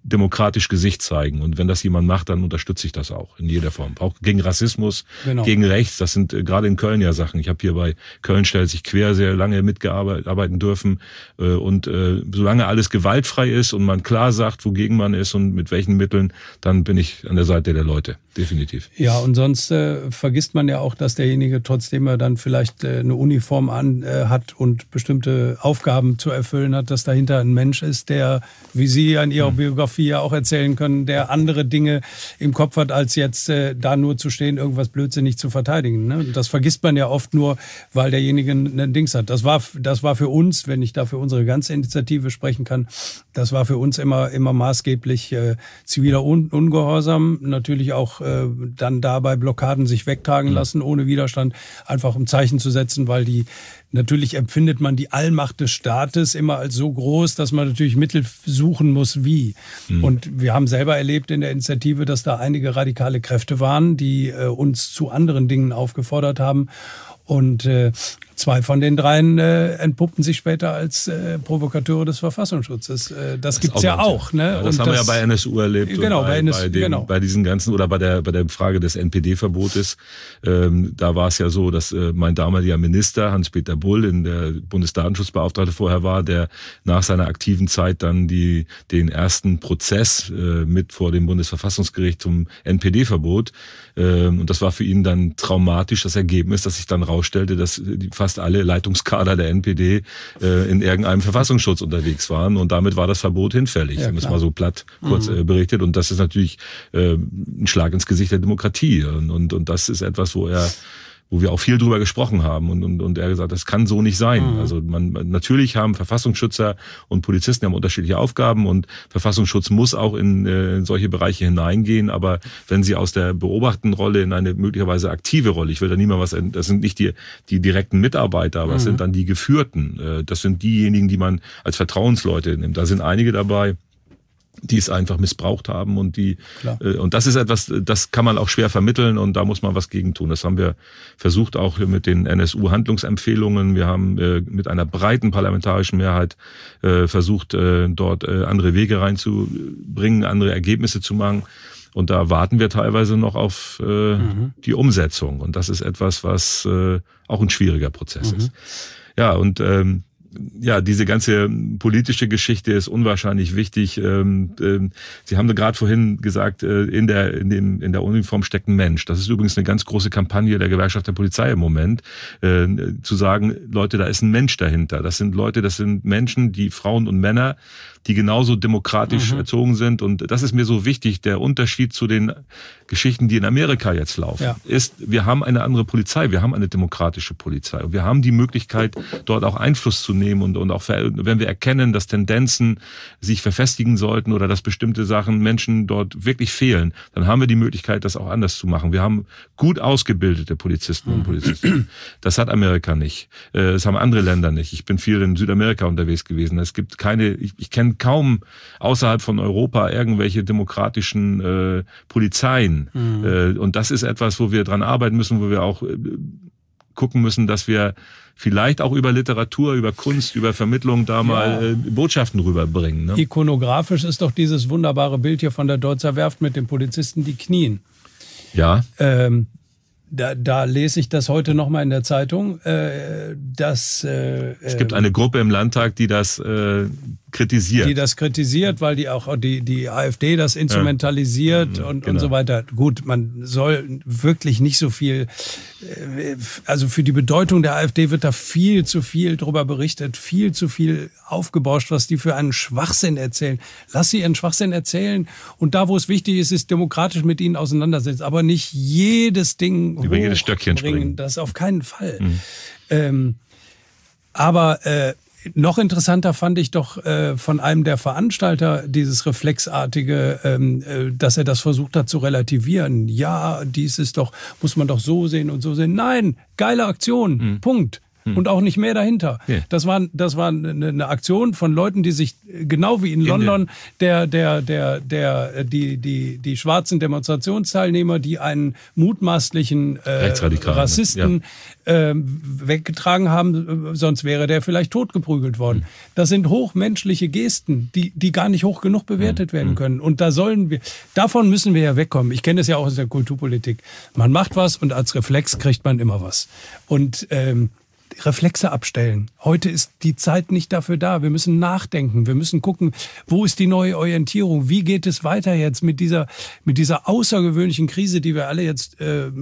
demokratisch Gesicht zeigen. Und wenn das jemand macht, dann unterstütze ich das auch in jeder Form. Auch gegen Rassismus, gegen Rechts. Das sind gerade in Köln ja Sachen. Ich habe hier bei Köln stellt sich quer sehr lange mitgearbeiten dürfen. Und solange alles gewaltfrei ist und man klar sagt, wogegen man ist und mit welchen Mitteln, dann bin ich an der Seite der Leute. Definitiv. Ja, und sonst vergisst man ja auch, dass derjenige, trotzdem er dann vielleicht eine Uniform hat und bestimmte Aufgaben zu erfüllen hat, dass dahinter ein Mensch ist, der, wie Sie in Ihrer Biografie ja auch erzählen können, der andere Dinge im Kopf hat, als jetzt da nur zu stehen, irgendwas blödsinnig zu verteidigen. Ne? Das vergisst man ja oft nur, weil derjenige ein Dings hat. Das war für uns, wenn ich da für unsere ganze Initiative sprechen kann, das war für uns immer maßgeblich ziviler Ungehorsam, natürlich auch dann dabei Blockaden sich wegtragen lassen, ohne Widerstand, einfach um Zeichen zu setzen, weil natürlich empfindet man die Allmacht des Staates immer als so groß, dass man natürlich Mittel suchen muss, wie. Und wir haben selber erlebt in der Initiative, dass da einige radikale Kräfte waren, die uns zu anderen Dingen aufgefordert haben. Und 2 von den 3 entpuppten sich später als Provokateure des Verfassungsschutzes. Das gibt's ja auch. Ne? Ja, das haben wir ja bei NSU erlebt. Genau, bei diesen ganzen, oder bei der Frage des NPD-Verbotes. Da war es ja so, dass mein damaliger Minister, Hans-Peter Bull, der Bundesdatenschutzbeauftragte vorher war, der nach seiner aktiven Zeit dann den ersten Prozess mit vor dem Bundesverfassungsgericht zum NPD-Verbot. Und das war für ihn dann traumatisch, das Ergebnis, dass sich dann rausstellte, dass fast alle Leitungskader der NPD in irgendeinem Verfassungsschutz unterwegs waren. Und damit war das Verbot hinfällig, um es mal so platt kurz berichtet. Und das ist natürlich ein Schlag ins Gesicht der Demokratie. Und das ist etwas, wo wir auch viel drüber gesprochen haben und er gesagt, das kann so nicht sein. Also natürlich haben Verfassungsschützer und Polizisten haben unterschiedliche Aufgaben und Verfassungsschutz muss auch in solche Bereiche hineingehen, aber wenn sie aus der beobachtenden Rolle in eine möglicherweise aktive Rolle, ich will da niemand das sind nicht die direkten Mitarbeiter, aber es sind dann die Geführten, das sind diejenigen, die man als Vertrauensleute nimmt. Da sind einige dabei, die es einfach missbraucht haben und und das ist etwas, das kann man auch schwer vermitteln und da muss man was gegen tun. Das haben wir versucht auch mit den NSU-Handlungsempfehlungen. Wir haben mit einer breiten parlamentarischen Mehrheit versucht, dort andere Wege reinzubringen, andere Ergebnisse zu machen. Und da warten wir teilweise noch auf die Umsetzung. Und das ist etwas, was auch ein schwieriger Prozess ist. Ja, und diese ganze politische Geschichte ist unwahrscheinlich wichtig. Sie haben gerade vorhin gesagt, in der Uniform steckt ein Mensch. Das ist übrigens eine ganz große Kampagne der Gewerkschaft der Polizei im Moment, zu sagen, Leute, da ist ein Mensch dahinter. Das sind Menschen, die Frauen und Männer, die genauso demokratisch erzogen sind. Und das ist mir so wichtig. Der Unterschied zu den Geschichten, die in Amerika jetzt laufen, ist, wir haben eine andere Polizei. Wir haben eine demokratische Polizei. Und wir haben die Möglichkeit, dort auch Einfluss zu nehmen. Und auch wenn wir erkennen, dass Tendenzen sich verfestigen sollten oder dass bestimmte Sachen Menschen dort wirklich fehlen, dann haben wir die Möglichkeit, das auch anders zu machen. Wir haben gut ausgebildete Polizisten und Polizistinnen. Das hat Amerika nicht. Das haben andere Länder nicht. Ich bin viel in Südamerika unterwegs gewesen. Es gibt ich kenne kaum außerhalb von Europa irgendwelche demokratischen Polizeien. Und das ist etwas, wo wir dran arbeiten müssen, wo wir auch gucken müssen, dass wir vielleicht auch über Literatur, über Kunst, über Vermittlung da mal Botschaften rüberbringen. Ne? Ikonografisch ist doch dieses wunderbare Bild hier von der Deutzer Werft mit den Polizisten, die knien. Ja. Da lese ich das heute noch mal in der Zeitung, dass es gibt eine Gruppe im Landtag, die das kritisiert. Die das kritisiert, weil die AfD das instrumentalisiert und so weiter. Gut, man soll wirklich nicht so viel, also für die Bedeutung der AfD wird da viel zu viel drüber berichtet, viel zu viel aufgebauscht, was die für einen Schwachsinn erzählen. Lass sie ihren Schwachsinn erzählen und da, wo es wichtig ist, ist demokratisch mit ihnen auseinandersetzen, aber nicht jedes Ding über jedes Stöckchen springen. Das auf keinen Fall. Aber noch interessanter fand ich doch von einem der Veranstalter dieses reflexartige, dass er das versucht hat zu relativieren. Ja, dies ist doch, muss man doch so sehen und so sehen. Nein, geile Aktion, Punkt. und auch nicht mehr dahinter. Ja. Das war eine Aktion von Leuten, die sich genau wie in London die schwarzen Demonstrationsteilnehmer, die einen mutmaßlichen Rassisten weggetragen haben, sonst wäre der vielleicht totgeprügelt worden. Das sind hochmenschliche Gesten, die gar nicht hoch genug bewertet werden können. Und davon müssen wir ja wegkommen. Ich kenne es ja auch aus der Kulturpolitik. Man macht was und als Reflex kriegt man immer was. Und Reflexe abstellen. Heute ist die Zeit nicht dafür da. Wir müssen nachdenken. Wir müssen gucken, wo ist die neue Orientierung? Wie geht es weiter jetzt mit dieser außergewöhnlichen Krise, die wir alle jetzt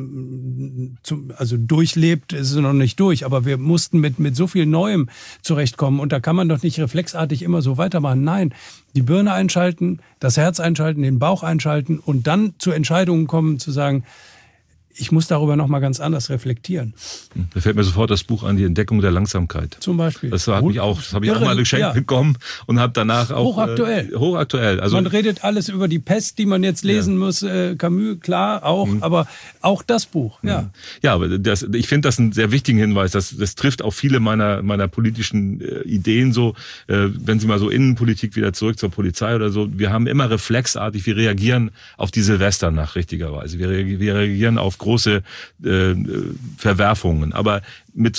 durchlebt, ist es noch nicht durch, aber wir mussten mit so viel Neuem zurechtkommen. Und da kann man doch nicht reflexartig immer so weitermachen. Nein, die Birne einschalten, das Herz einschalten, den Bauch einschalten und dann zu Entscheidungen kommen, zu sagen, ich muss darüber noch mal ganz anders reflektieren. Da fällt mir sofort das Buch an, die Entdeckung der Langsamkeit. Zum Beispiel. Das habe ich auch mal geschenkt bekommen und habe danach auch... Hochaktuell. Also man redet alles über die Pest, die man jetzt lesen muss. Camus, klar, auch. Aber auch das Buch, ja. Ja, aber ich finde das einen sehr wichtigen Hinweis. Das trifft auch viele meiner politischen Ideen so. Wenn Sie mal so Innenpolitik wieder zurück zur Polizei oder so. Wir haben immer reflexartig, wir reagieren auf die Silvesternacht richtigerweise. Wir reagieren auf große Verwerfungen, aber mit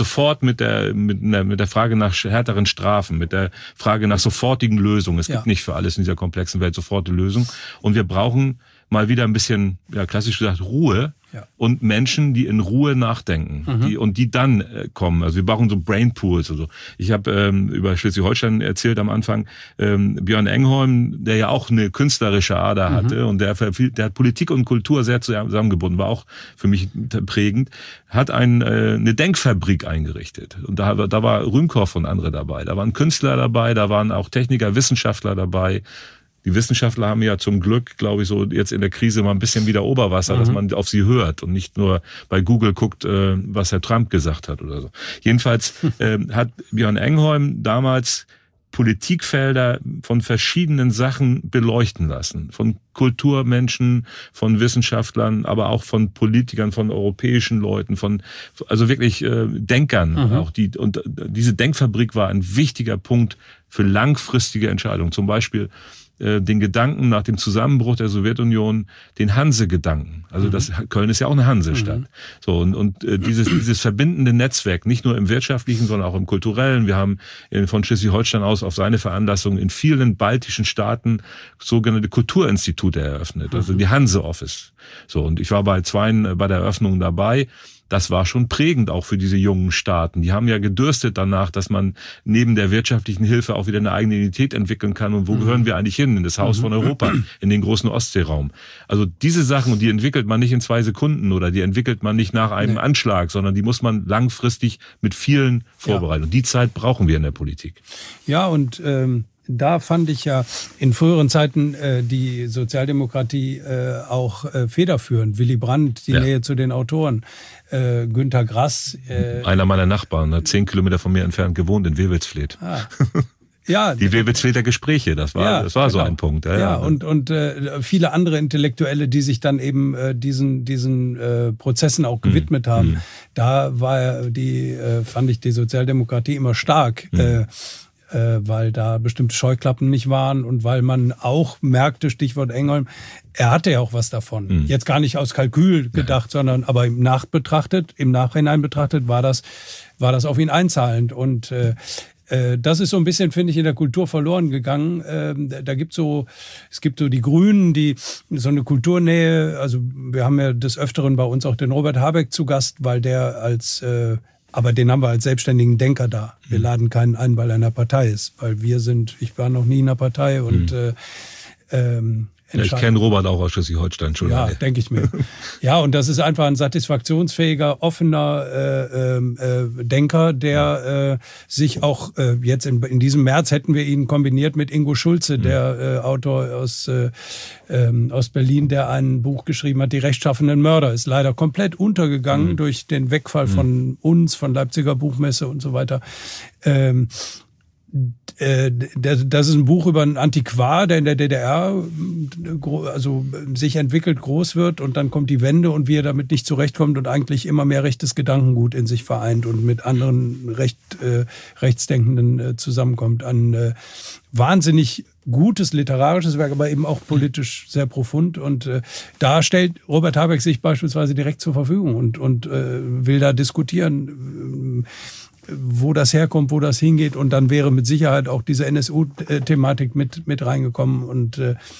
der Frage nach härteren Strafen, mit der Frage nach sofortigen Lösungen. Es gibt nicht für alles in dieser komplexen Welt sofort eine Lösung. Und wir brauchen mal wieder ein bisschen, klassisch gesagt, Ruhe und Menschen, die in Ruhe nachdenken, die dann kommen. Also wir brauchen so Brainpools und so. Ich habe über Schleswig-Holstein erzählt am Anfang, Björn Engholm, der ja auch eine künstlerische Ader hatte und der hat Politik und Kultur sehr zusammengebunden, war auch für mich prägend, hat eine Denkfabrik eingerichtet. Und da war Rühmkorff und andere dabei. Da waren Künstler dabei, da waren auch Techniker, Wissenschaftler dabei. Die Wissenschaftler haben ja zum Glück, glaube ich, so jetzt in der Krise mal ein bisschen wieder Oberwasser, dass man auf sie hört und nicht nur bei Google guckt, was Herr Trump gesagt hat oder so. Jedenfalls hat Björn Engholm damals Politikfelder von verschiedenen Sachen beleuchten lassen. Von Kulturmenschen, von Wissenschaftlern, aber auch von Politikern, von europäischen Leuten, also wirklich Denkern. Auch und diese Denkfabrik war ein wichtiger Punkt für langfristige Entscheidungen. Zum Beispiel den Gedanken nach dem Zusammenbruch der Sowjetunion, den Hanse-Gedanken. Also Köln ist ja auch eine Hansestadt. So und dieses verbindende Netzwerk, nicht nur im wirtschaftlichen, sondern auch im kulturellen. Wir haben von Schleswig-Holstein aus auf seine Veranlassung in vielen baltischen Staaten sogenannte Kulturinstitute eröffnet, also die Hanse-Office. So, und ich war bei zweien bei der Eröffnung dabei. Das war schon prägend auch für diese jungen Staaten. Die haben ja gedürstet danach, dass man neben der wirtschaftlichen Hilfe auch wieder eine eigene Identität entwickeln kann. Und wo gehören wir eigentlich hin? In das Haus von Europa, in den großen Ostseeraum. Also diese Sachen, die entwickelt man nicht in 2 Sekunden oder die entwickelt man nicht nach einem Anschlag, sondern die muss man langfristig mit vielen vorbereiten. Und die Zeit brauchen wir in der Politik. Ja, und da fand ich ja in früheren Zeiten die Sozialdemokratie auch federführend. Willy Brandt, die Nähe zu den Autoren. Günter Grass. Einer meiner Nachbarn, 10 Kilometer von mir entfernt gewohnt in Wewelsfleth. Ja, die Wewelsflether Gespräche, das war so ein Punkt. Und viele andere Intellektuelle, die sich dann eben diesen Prozessen auch gewidmet haben. Da fand ich die Sozialdemokratie immer stark. Weil da bestimmte Scheuklappen nicht waren und weil man auch merkte, Stichwort Engholm, er hatte ja auch was davon. Jetzt gar nicht aus Kalkül gedacht, sondern aber im Nachhinein betrachtet war das auf ihn einzahlend. Und das ist so ein bisschen, finde ich, in der Kultur verloren gegangen. Es gibt so die Grünen, die so eine Kulturnähe, also wir haben ja des Öfteren bei uns auch den Robert Habeck zu Gast, weil der aber den haben wir als selbstständigen Denker da. Wir laden keinen ein, weil er in einer Partei ist. Weil ich war noch nie in einer Partei und ich kenne Robert auch aus Schleswig-Holstein schon. Ja, denke ich mir. Ja, und das ist einfach ein satisfaktionsfähiger, offener Denker, der sich auch jetzt in diesem März hätten wir ihn kombiniert mit Ingo Schulze, der Autor aus Berlin, der ein Buch geschrieben hat, Die rechtschaffenen Mörder. Ist leider komplett untergegangen durch den Wegfall von uns, von Leipziger Buchmesse und so weiter. Das ist ein Buch über einen Antiquar, der in der DDR sich entwickelt, groß wird und dann kommt die Wende und wie er damit nicht zurechtkommt und eigentlich immer mehr rechtes Gedankengut in sich vereint und mit anderen Rechtsdenkenden zusammenkommt. Ein wahnsinnig gutes literarisches Werk, aber eben auch politisch sehr profund. Und da stellt Robert Habeck sich beispielsweise direkt zur Verfügung und will da diskutieren, wo das herkommt, wo das hingeht. Und dann wäre mit Sicherheit auch diese NSU-Thematik mit reingekommen. Und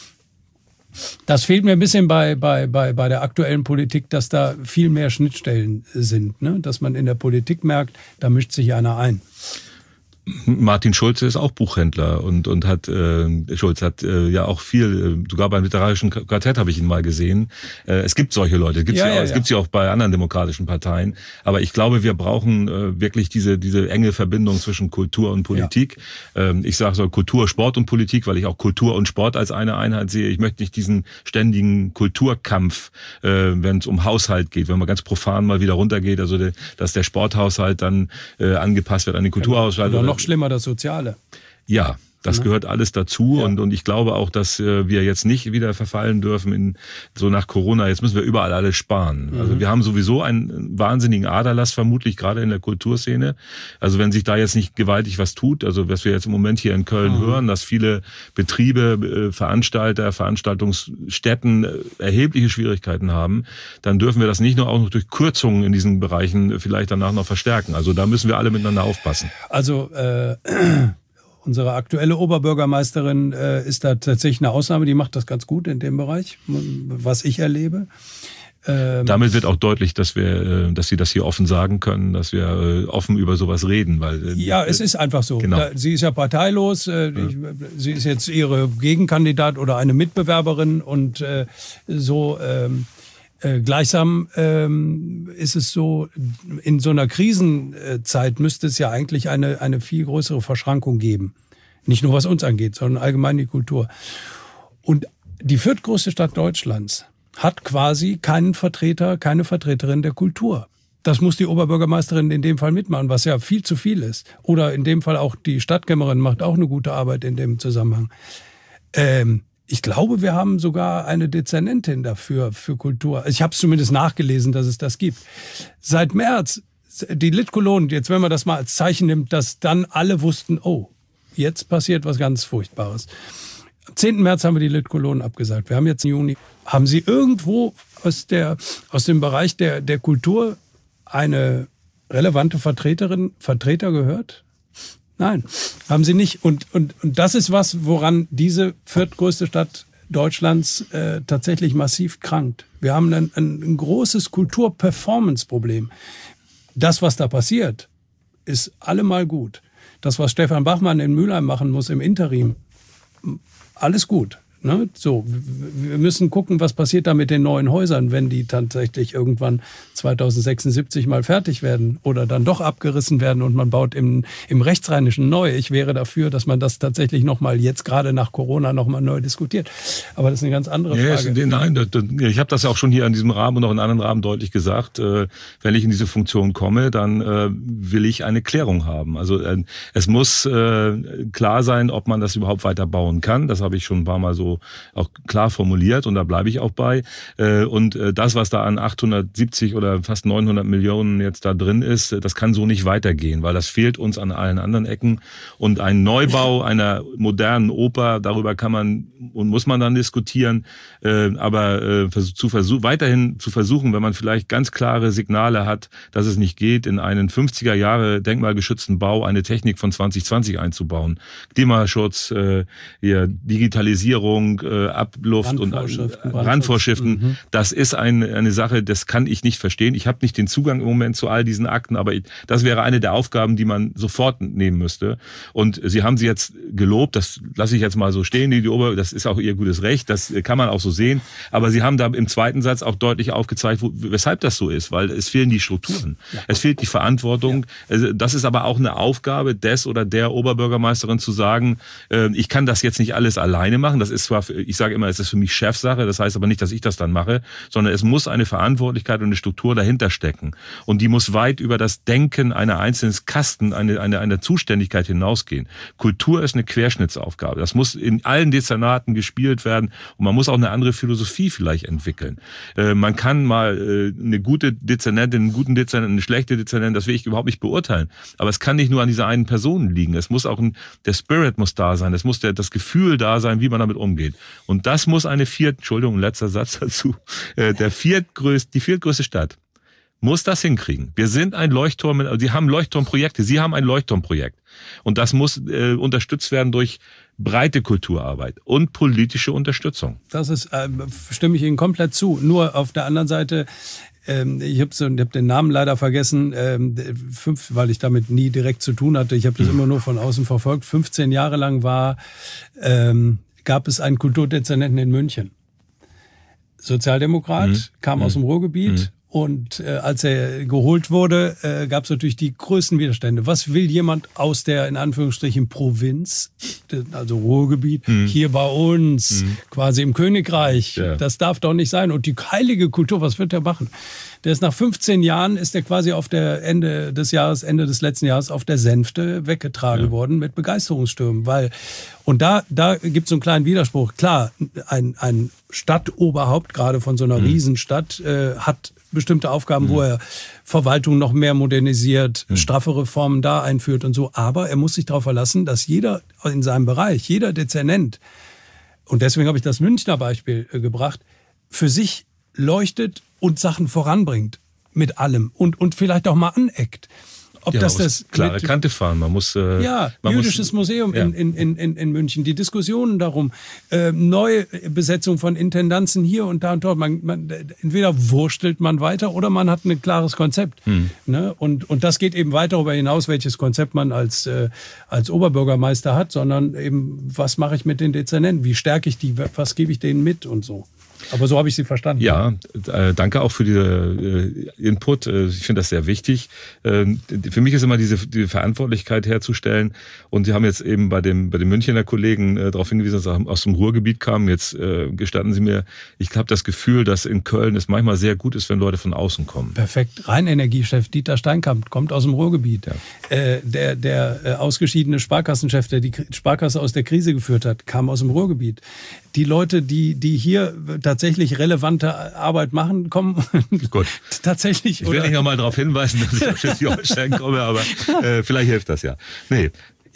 das fehlt mir ein bisschen bei der aktuellen Politik, dass da viel mehr Schnittstellen sind. Ne? Dass man in der Politik merkt, da mischt sich einer ein. Martin Schulze ist auch Buchhändler und Schulz hat ja auch viel, sogar beim literarischen Quartett habe ich ihn mal gesehen. Es gibt solche Leute, es gibt sie auch bei anderen demokratischen Parteien. Aber ich glaube, wir brauchen wirklich diese enge Verbindung zwischen Kultur und Politik. Ja. Ich sage so Kultur, Sport und Politik, weil ich auch Kultur und Sport als eine Einheit sehe. Ich möchte nicht diesen ständigen Kulturkampf, wenn es um Haushalt geht, wenn man ganz profan mal wieder runtergeht, also dass der Sporthaushalt dann angepasst wird an den Kulturhaushalt. Noch schlimmer das Soziale. Ja, das gehört alles dazu. Ja. Und ich glaube auch, dass wir jetzt nicht wieder verfallen dürfen so nach Corona. Jetzt müssen wir überall alles sparen. Mhm. Also wir haben sowieso einen wahnsinnigen Aderlass vermutlich, gerade in der Kulturszene. Also wenn sich da jetzt nicht gewaltig was tut, also was wir jetzt im Moment hier in Köln hören, dass viele Betriebe, Veranstalter, Veranstaltungsstätten erhebliche Schwierigkeiten haben, dann dürfen wir das nicht nur auch noch durch Kürzungen in diesen Bereichen vielleicht danach noch verstärken. Also da müssen wir alle miteinander aufpassen. Also unsere aktuelle Oberbürgermeisterin ist da tatsächlich eine Ausnahme, die macht das ganz gut in dem Bereich, was ich erlebe. Damit wird auch deutlich, dass Sie das hier offen sagen können, dass wir offen über sowas reden, weil es ist einfach so. Genau. Sie ist ja parteilos, sie ist jetzt ihre Gegenkandidat oder eine Mitbewerberin und gleichsam ist es so, in so einer Krisenzeit müsste es ja eigentlich eine viel größere Verschrankung geben. Nicht nur was uns angeht, sondern allgemein die Kultur. Und die viertgrößte Stadt Deutschlands hat quasi keinen Vertreter, keine Vertreterin der Kultur. Das muss die Oberbürgermeisterin in dem Fall mitmachen, was ja viel zu viel ist. Oder in dem Fall auch die Stadtkämmerin macht auch eine gute Arbeit in dem Zusammenhang. Ich glaube, wir haben sogar eine Dezernentin dafür, für Kultur. Ich habe es zumindest nachgelesen, dass es das gibt. Seit März, die Lit-Kolonnen, jetzt wenn man das mal als Zeichen nimmt, dass dann alle wussten, oh, jetzt passiert was ganz Furchtbares. Am 10. März haben wir die Lit-Kolonnen abgesagt. Wir haben jetzt Juni. Haben Sie irgendwo aus dem Bereich der Kultur eine relevante Vertreter gehört? Nein, haben sie nicht. Und das ist was, woran diese viertgrößte Stadt Deutschlands tatsächlich massiv krankt. Wir haben ein großes Kultur-Performance-Problem. Das, was da passiert, ist allemal gut. Das, was Stefan Bachmann in Mülheim machen muss im Interim, alles gut. Ne? So, wir müssen gucken, was passiert da mit den neuen Häusern, wenn die tatsächlich irgendwann 2076 mal fertig werden oder dann doch abgerissen werden und man baut im Rechtsrheinischen neu. Ich wäre dafür, dass man das tatsächlich nochmal jetzt gerade nach Corona nochmal neu diskutiert. Aber das ist eine ganz andere Frage. Nein, ich habe das ja auch schon hier in diesem Rahmen und auch in anderen Rahmen deutlich gesagt. Wenn ich in diese Funktion komme, dann will ich eine Klärung haben. Also es muss klar sein, ob man das überhaupt weiter bauen kann. Das habe ich schon ein paar Mal so auch klar formuliert und da bleibe ich auch bei. Und das, was da an 870 oder fast 900 Millionen jetzt da drin ist, das kann so nicht weitergehen, weil das fehlt uns an allen anderen Ecken. Und ein Neubau einer modernen Oper, darüber kann man und muss man dann diskutieren. Aber weiterhin zu versuchen, wenn man vielleicht ganz klare Signale hat, dass es nicht geht, in einen 50er Jahre denkmalgeschützten Bau eine Technik von 2020 einzubauen. Klimaschutz, Digitalisierung, Abluft und Randvorschriften. Das ist eine Sache, das kann ich nicht verstehen. Ich habe nicht den Zugang im Moment zu all diesen Akten, aber das wäre eine der Aufgaben, die man sofort nehmen müsste. Und Sie haben sie jetzt gelobt, das lasse ich jetzt mal so stehen, das ist auch Ihr gutes Recht, das kann man auch so sehen. Aber Sie haben da im zweiten Satz auch deutlich aufgezeigt, weshalb das so ist, weil es fehlen die Strukturen. Ja. Es fehlt die Verantwortung. Ja. Das ist aber auch eine Aufgabe des oder der Oberbürgermeisterin zu sagen, ich kann das jetzt nicht alles alleine machen, das ist ist zwar, ich sage immer, es ist für mich Chefsache, das heißt aber nicht, dass ich das dann mache, sondern es muss eine Verantwortlichkeit und eine Struktur dahinter stecken. Und die muss weit über das Denken einer einzelnen Kasten, eine Zuständigkeit hinausgehen. Kultur ist eine Querschnittsaufgabe. Das muss in allen Dezernaten gespielt werden und man muss auch eine andere Philosophie vielleicht entwickeln. Man kann mal eine gute Dezernentin, einen guten Dezernenten, eine schlechte Dezernentin, das will ich überhaupt nicht beurteilen. Aber es kann nicht nur an dieser einen Person liegen. Es muss auch der Spirit muss da sein. Es muss das Gefühl da sein, wie man damit umgeht. Und das muss Entschuldigung, letzter Satz dazu, die viertgrößte Stadt muss das hinkriegen. Wir sind ein Leuchtturm, Sie haben Leuchtturmprojekte, Sie haben ein Leuchtturmprojekt. Und das muss unterstützt werden durch breite Kulturarbeit und politische Unterstützung. Das ist, stimme ich Ihnen komplett zu. Nur auf der anderen Seite, ich habe den Namen leider vergessen, weil ich damit nie direkt zu tun hatte. Ich habe das immer nur von außen verfolgt. 15 Jahre lang gab es einen Kulturdezernenten in München. Sozialdemokrat, kam aus dem Ruhrgebiet. Und als er geholt wurde, gab es natürlich die größten Widerstände. Was will jemand aus der, in Anführungsstrichen, Provinz, also Ruhrgebiet, hier bei uns, quasi im Königreich? Ja. Das darf doch nicht sein. Und die heilige Kultur, was wird der machen? Der ist nach 15 Jahren, ist der quasi auf der Ende des letzten Jahres auf der Sänfte weggetragen worden mit Begeisterungsstürmen. Und da gibt es so einen kleinen Widerspruch. Klar, ein Stadtoberhaupt, gerade von so einer Riesenstadt, hat bestimmte Aufgaben, wo er Verwaltung noch mehr modernisiert, straffe Reformen da einführt und so. Aber er muss sich darauf verlassen, dass jeder in seinem Bereich, jeder Dezernent, und deswegen habe ich das Münchner Beispiel gebracht, für sich leuchtet und Sachen voranbringt mit allem und vielleicht auch mal aneckt. Ob ja, das klare Kante fahren. Man muss Jüdisches Museum in München. Die Diskussionen darum, Neubesetzung von Intendanzen hier und da und dort. Man entweder wurstelt man weiter oder man hat ein klares Konzept. Ne? Und das geht eben weit darüber hinaus, welches Konzept man als Oberbürgermeister hat, sondern eben, was mache ich mit den Dezernenten? Wie stärke ich die? Was gebe ich denen mit und so? Aber so habe ich Sie verstanden. Ja, danke auch für diesen Input. Ich finde das sehr wichtig. Für mich ist immer diese Verantwortlichkeit herzustellen. Und Sie haben jetzt eben bei dem Münchner Kollegen darauf hingewiesen, dass er aus dem Ruhrgebiet kam. Jetzt gestatten Sie mir, ich habe das Gefühl, dass in Köln es manchmal sehr gut ist, wenn Leute von außen kommen. Perfekt. Rheinenergiechef Dieter Steinkamp kommt aus dem Ruhrgebiet. Ja. Der ausgeschiedene Sparkassenchef, der die Sparkasse aus der Krise geführt hat, kam aus dem Ruhrgebiet. Die Leute, die hier tatsächlich relevante Arbeit machen, kommen Gut. tatsächlich. Ich will nicht nochmal darauf hinweisen, dass ich aus Schleswig-Holstein komme, aber vielleicht hilft das ja. Nee,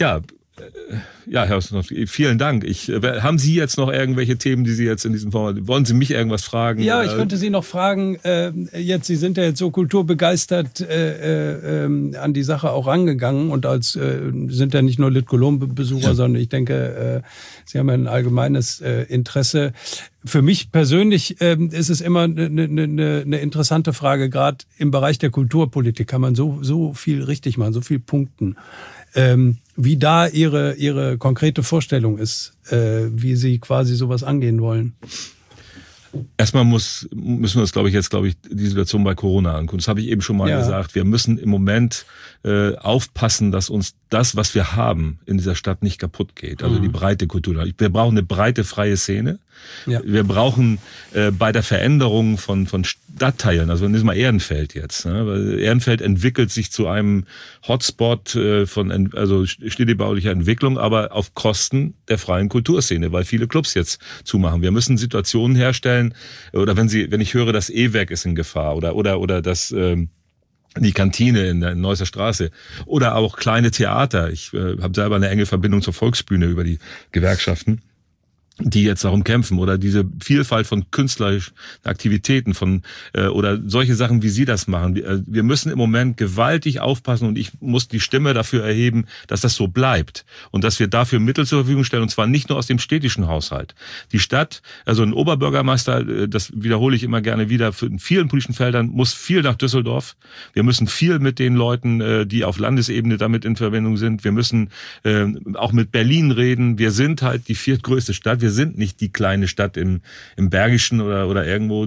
ja, Herr Ostrowski, vielen Dank. Haben Sie jetzt noch irgendwelche Themen, die Sie jetzt in diesem Format, wollen Sie mich irgendwas fragen? Ja, ich könnte Sie noch fragen, Sie sind ja jetzt so kulturbegeistert an die Sache auch rangegangen und sind ja nicht nur Lit-Colombe-Besucher, sondern ich denke, Sie haben ja ein allgemeines Interesse. Für mich persönlich ist es immer eine interessante Frage, gerade im Bereich der Kulturpolitik kann man so viel richtig machen, so viel punkten. Wie da Ihre konkrete Vorstellung ist, wie Sie quasi sowas angehen wollen. Erstmal müssen wir uns, glaube ich, die Situation bei Corona angucken. Das habe ich eben schon mal gesagt. Wir müssen im Moment aufpassen, dass uns das, was wir haben, in dieser Stadt nicht kaputt geht. Also die breite Kultur. Wir brauchen eine breite, freie Szene. Ja. Wir brauchen bei der Veränderung von Stadtteilen, also nehmen wir mal Ehrenfeld jetzt. Ne? Weil Ehrenfeld entwickelt sich zu einem Hotspot von städtebaulicher Entwicklung, aber auf Kosten der freien Kulturszene, weil viele Clubs jetzt zumachen. Wir müssen Situationen herstellen, oder wenn ich höre, das E-Werk ist in Gefahr oder das die Kantine in der Neusser Straße oder auch kleine Theater. Ich habe selber eine enge Verbindung zur Volksbühne über die Gewerkschaften, die jetzt darum kämpfen, oder diese Vielfalt von künstlerischen Aktivitäten oder solche Sachen, wie Sie das machen. Wir müssen im Moment gewaltig aufpassen und ich muss die Stimme dafür erheben, dass das so bleibt und dass wir dafür Mittel zur Verfügung stellen, und zwar nicht nur aus dem städtischen Haushalt. Die Stadt, also ein Oberbürgermeister, das wiederhole ich immer gerne wieder, in vielen politischen Feldern muss viel nach Düsseldorf. Wir müssen viel mit den Leuten, die auf Landesebene damit in Verbindung sind. Wir müssen auch mit Berlin reden. Wir sind halt die viertgrößte Stadt. Wir Wir sind nicht die kleine Stadt im Bergischen oder irgendwo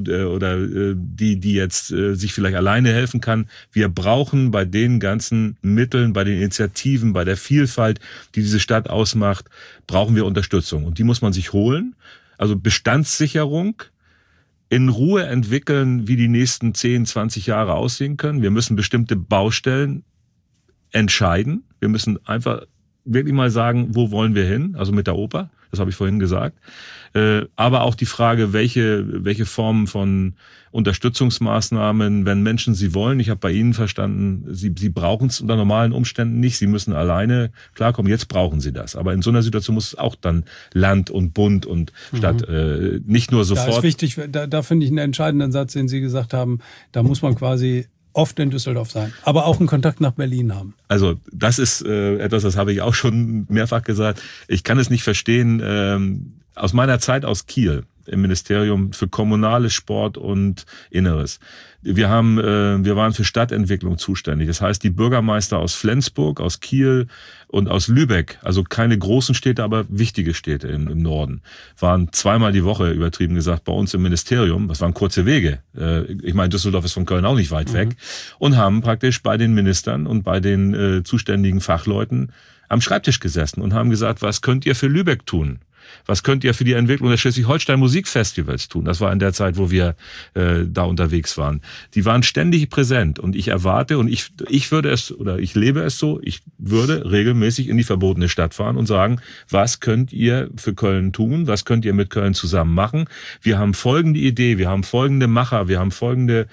die jetzt sich vielleicht alleine helfen kann. Wir brauchen bei den ganzen Mitteln, bei den Initiativen, bei der Vielfalt, die diese Stadt ausmacht, brauchen wir Unterstützung. Und die muss man sich holen. Also Bestandssicherung, in Ruhe entwickeln, wie die nächsten 10, 20 Jahre aussehen können. Wir müssen bestimmte Baustellen entscheiden. Wir müssen einfach wirklich mal sagen, wo wollen wir hin? Also mit der Oper, das habe ich vorhin gesagt. Aber auch die Frage, welche Formen von Unterstützungsmaßnahmen, wenn Menschen sie wollen. Ich habe bei Ihnen verstanden, Sie brauchen es unter normalen Umständen nicht. Sie müssen alleine klarkommen. Jetzt brauchen Sie das. Aber in so einer Situation muss es auch dann Land und Bund und Stadt nicht nur sofort. Da ist wichtig, da finde ich einen entscheidenden Satz, den Sie gesagt haben. Da muss man quasi oft in Düsseldorf sein, aber auch einen Kontakt nach Berlin haben. Also das ist etwas, das habe ich auch schon mehrfach gesagt. Ich kann es nicht verstehen. Aus meiner Zeit aus Kiel im Ministerium für Kommunales, Sport und Inneres. Wir waren für Stadtentwicklung zuständig. Das heißt, die Bürgermeister aus Flensburg, aus Kiel und aus Lübeck, also keine großen Städte, aber wichtige Städte im Norden, waren zweimal die Woche, übertrieben gesagt, bei uns im Ministerium. Das waren kurze Wege. Ich meine, Düsseldorf ist von Köln auch nicht weit weg. Und haben praktisch bei den Ministern und bei den zuständigen Fachleuten am Schreibtisch gesessen und haben gesagt, was könnt ihr für Lübeck tun? Was könnt ihr für die Entwicklung des Schleswig-Holstein Musikfestivals tun? Das war in der Zeit, wo wir da unterwegs waren. Die waren ständig präsent und ich erwarte und ich würde es oder ich lebe es so, ich würde regelmäßig in die verbotene Stadt fahren und sagen, was könnt ihr für Köln tun? Was könnt ihr mit Köln zusammen machen? Wir haben folgende Idee, wir haben folgende Macher, wir haben folgende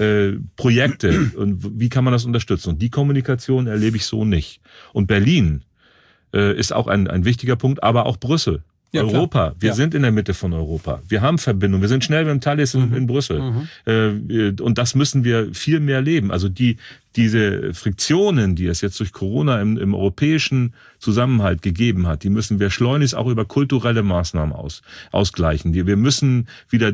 Projekte und wie kann man das unterstützen? Und die Kommunikation erlebe ich so nicht. Und Berlin ist auch ein wichtiger Punkt, aber auch Brüssel. Ja, Europa. Klar. Wir sind in der Mitte von Europa. Wir haben Verbindungen. Wir sind schnell mit dem Thalys in Brüssel. Und das müssen wir viel mehr leben. Also diese Friktionen, die es jetzt durch Corona im europäischen Zusammenhalt gegeben hat, die müssen wir schleunigst auch über kulturelle Maßnahmen ausgleichen. Wir müssen wieder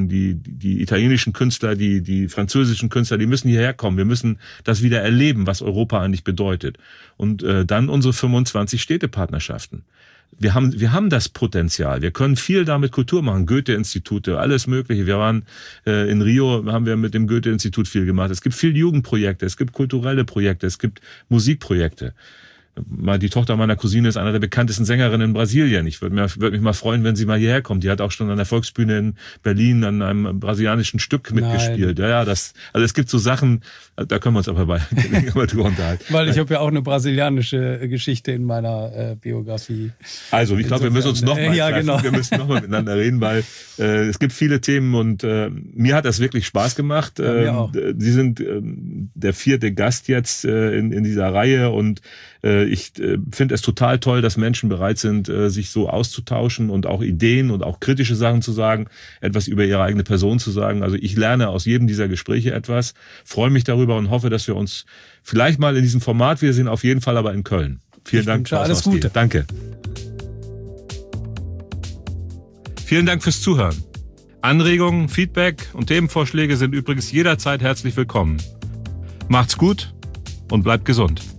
die italienischen Künstler, die französischen Künstler, die müssen hierher kommen. Wir müssen das wieder erleben, was Europa eigentlich bedeutet. Und dann unsere 25 Städtepartnerschaften. Wir haben das Potenzial. Wir können viel damit Kultur machen. Goethe-Institute, alles Mögliche. Wir waren in Rio, haben wir mit dem Goethe-Institut viel gemacht. Es gibt viel Jugendprojekte, es gibt kulturelle Projekte, es gibt Musikprojekte. Die Tochter meiner Cousine ist einer der bekanntesten Sängerinnen in Brasilien. Ich würde mich mal freuen, wenn sie mal hierher kommt. Die hat auch schon an der Volksbühne in Berlin an einem brasilianischen Stück mitgespielt. Ja, also es gibt so Sachen, da können wir uns aber drüber unterhalten. Weil ich habe ja auch eine brasilianische Geschichte in meiner Biografie. Also ich glaube, wir müssen uns nochmal genau. Wir müssen nochmal miteinander reden, weil es gibt viele Themen und mir hat das wirklich Spaß gemacht. Ja, Sie sind der 4. Gast jetzt in dieser Reihe und ich finde es total toll, dass Menschen bereit sind, sich so auszutauschen und auch Ideen und auch kritische Sachen zu sagen, etwas über ihre eigene Person zu sagen. Also ich lerne aus jedem dieser Gespräche etwas, freue mich darüber und hoffe, dass wir uns vielleicht mal in diesem Format wiedersehen, auf jeden Fall aber in Köln. Vielen Dank. Alles Gute. Danke. Vielen Dank fürs Zuhören. Anregungen, Feedback und Themenvorschläge sind übrigens jederzeit herzlich willkommen. Macht's gut und bleibt gesund.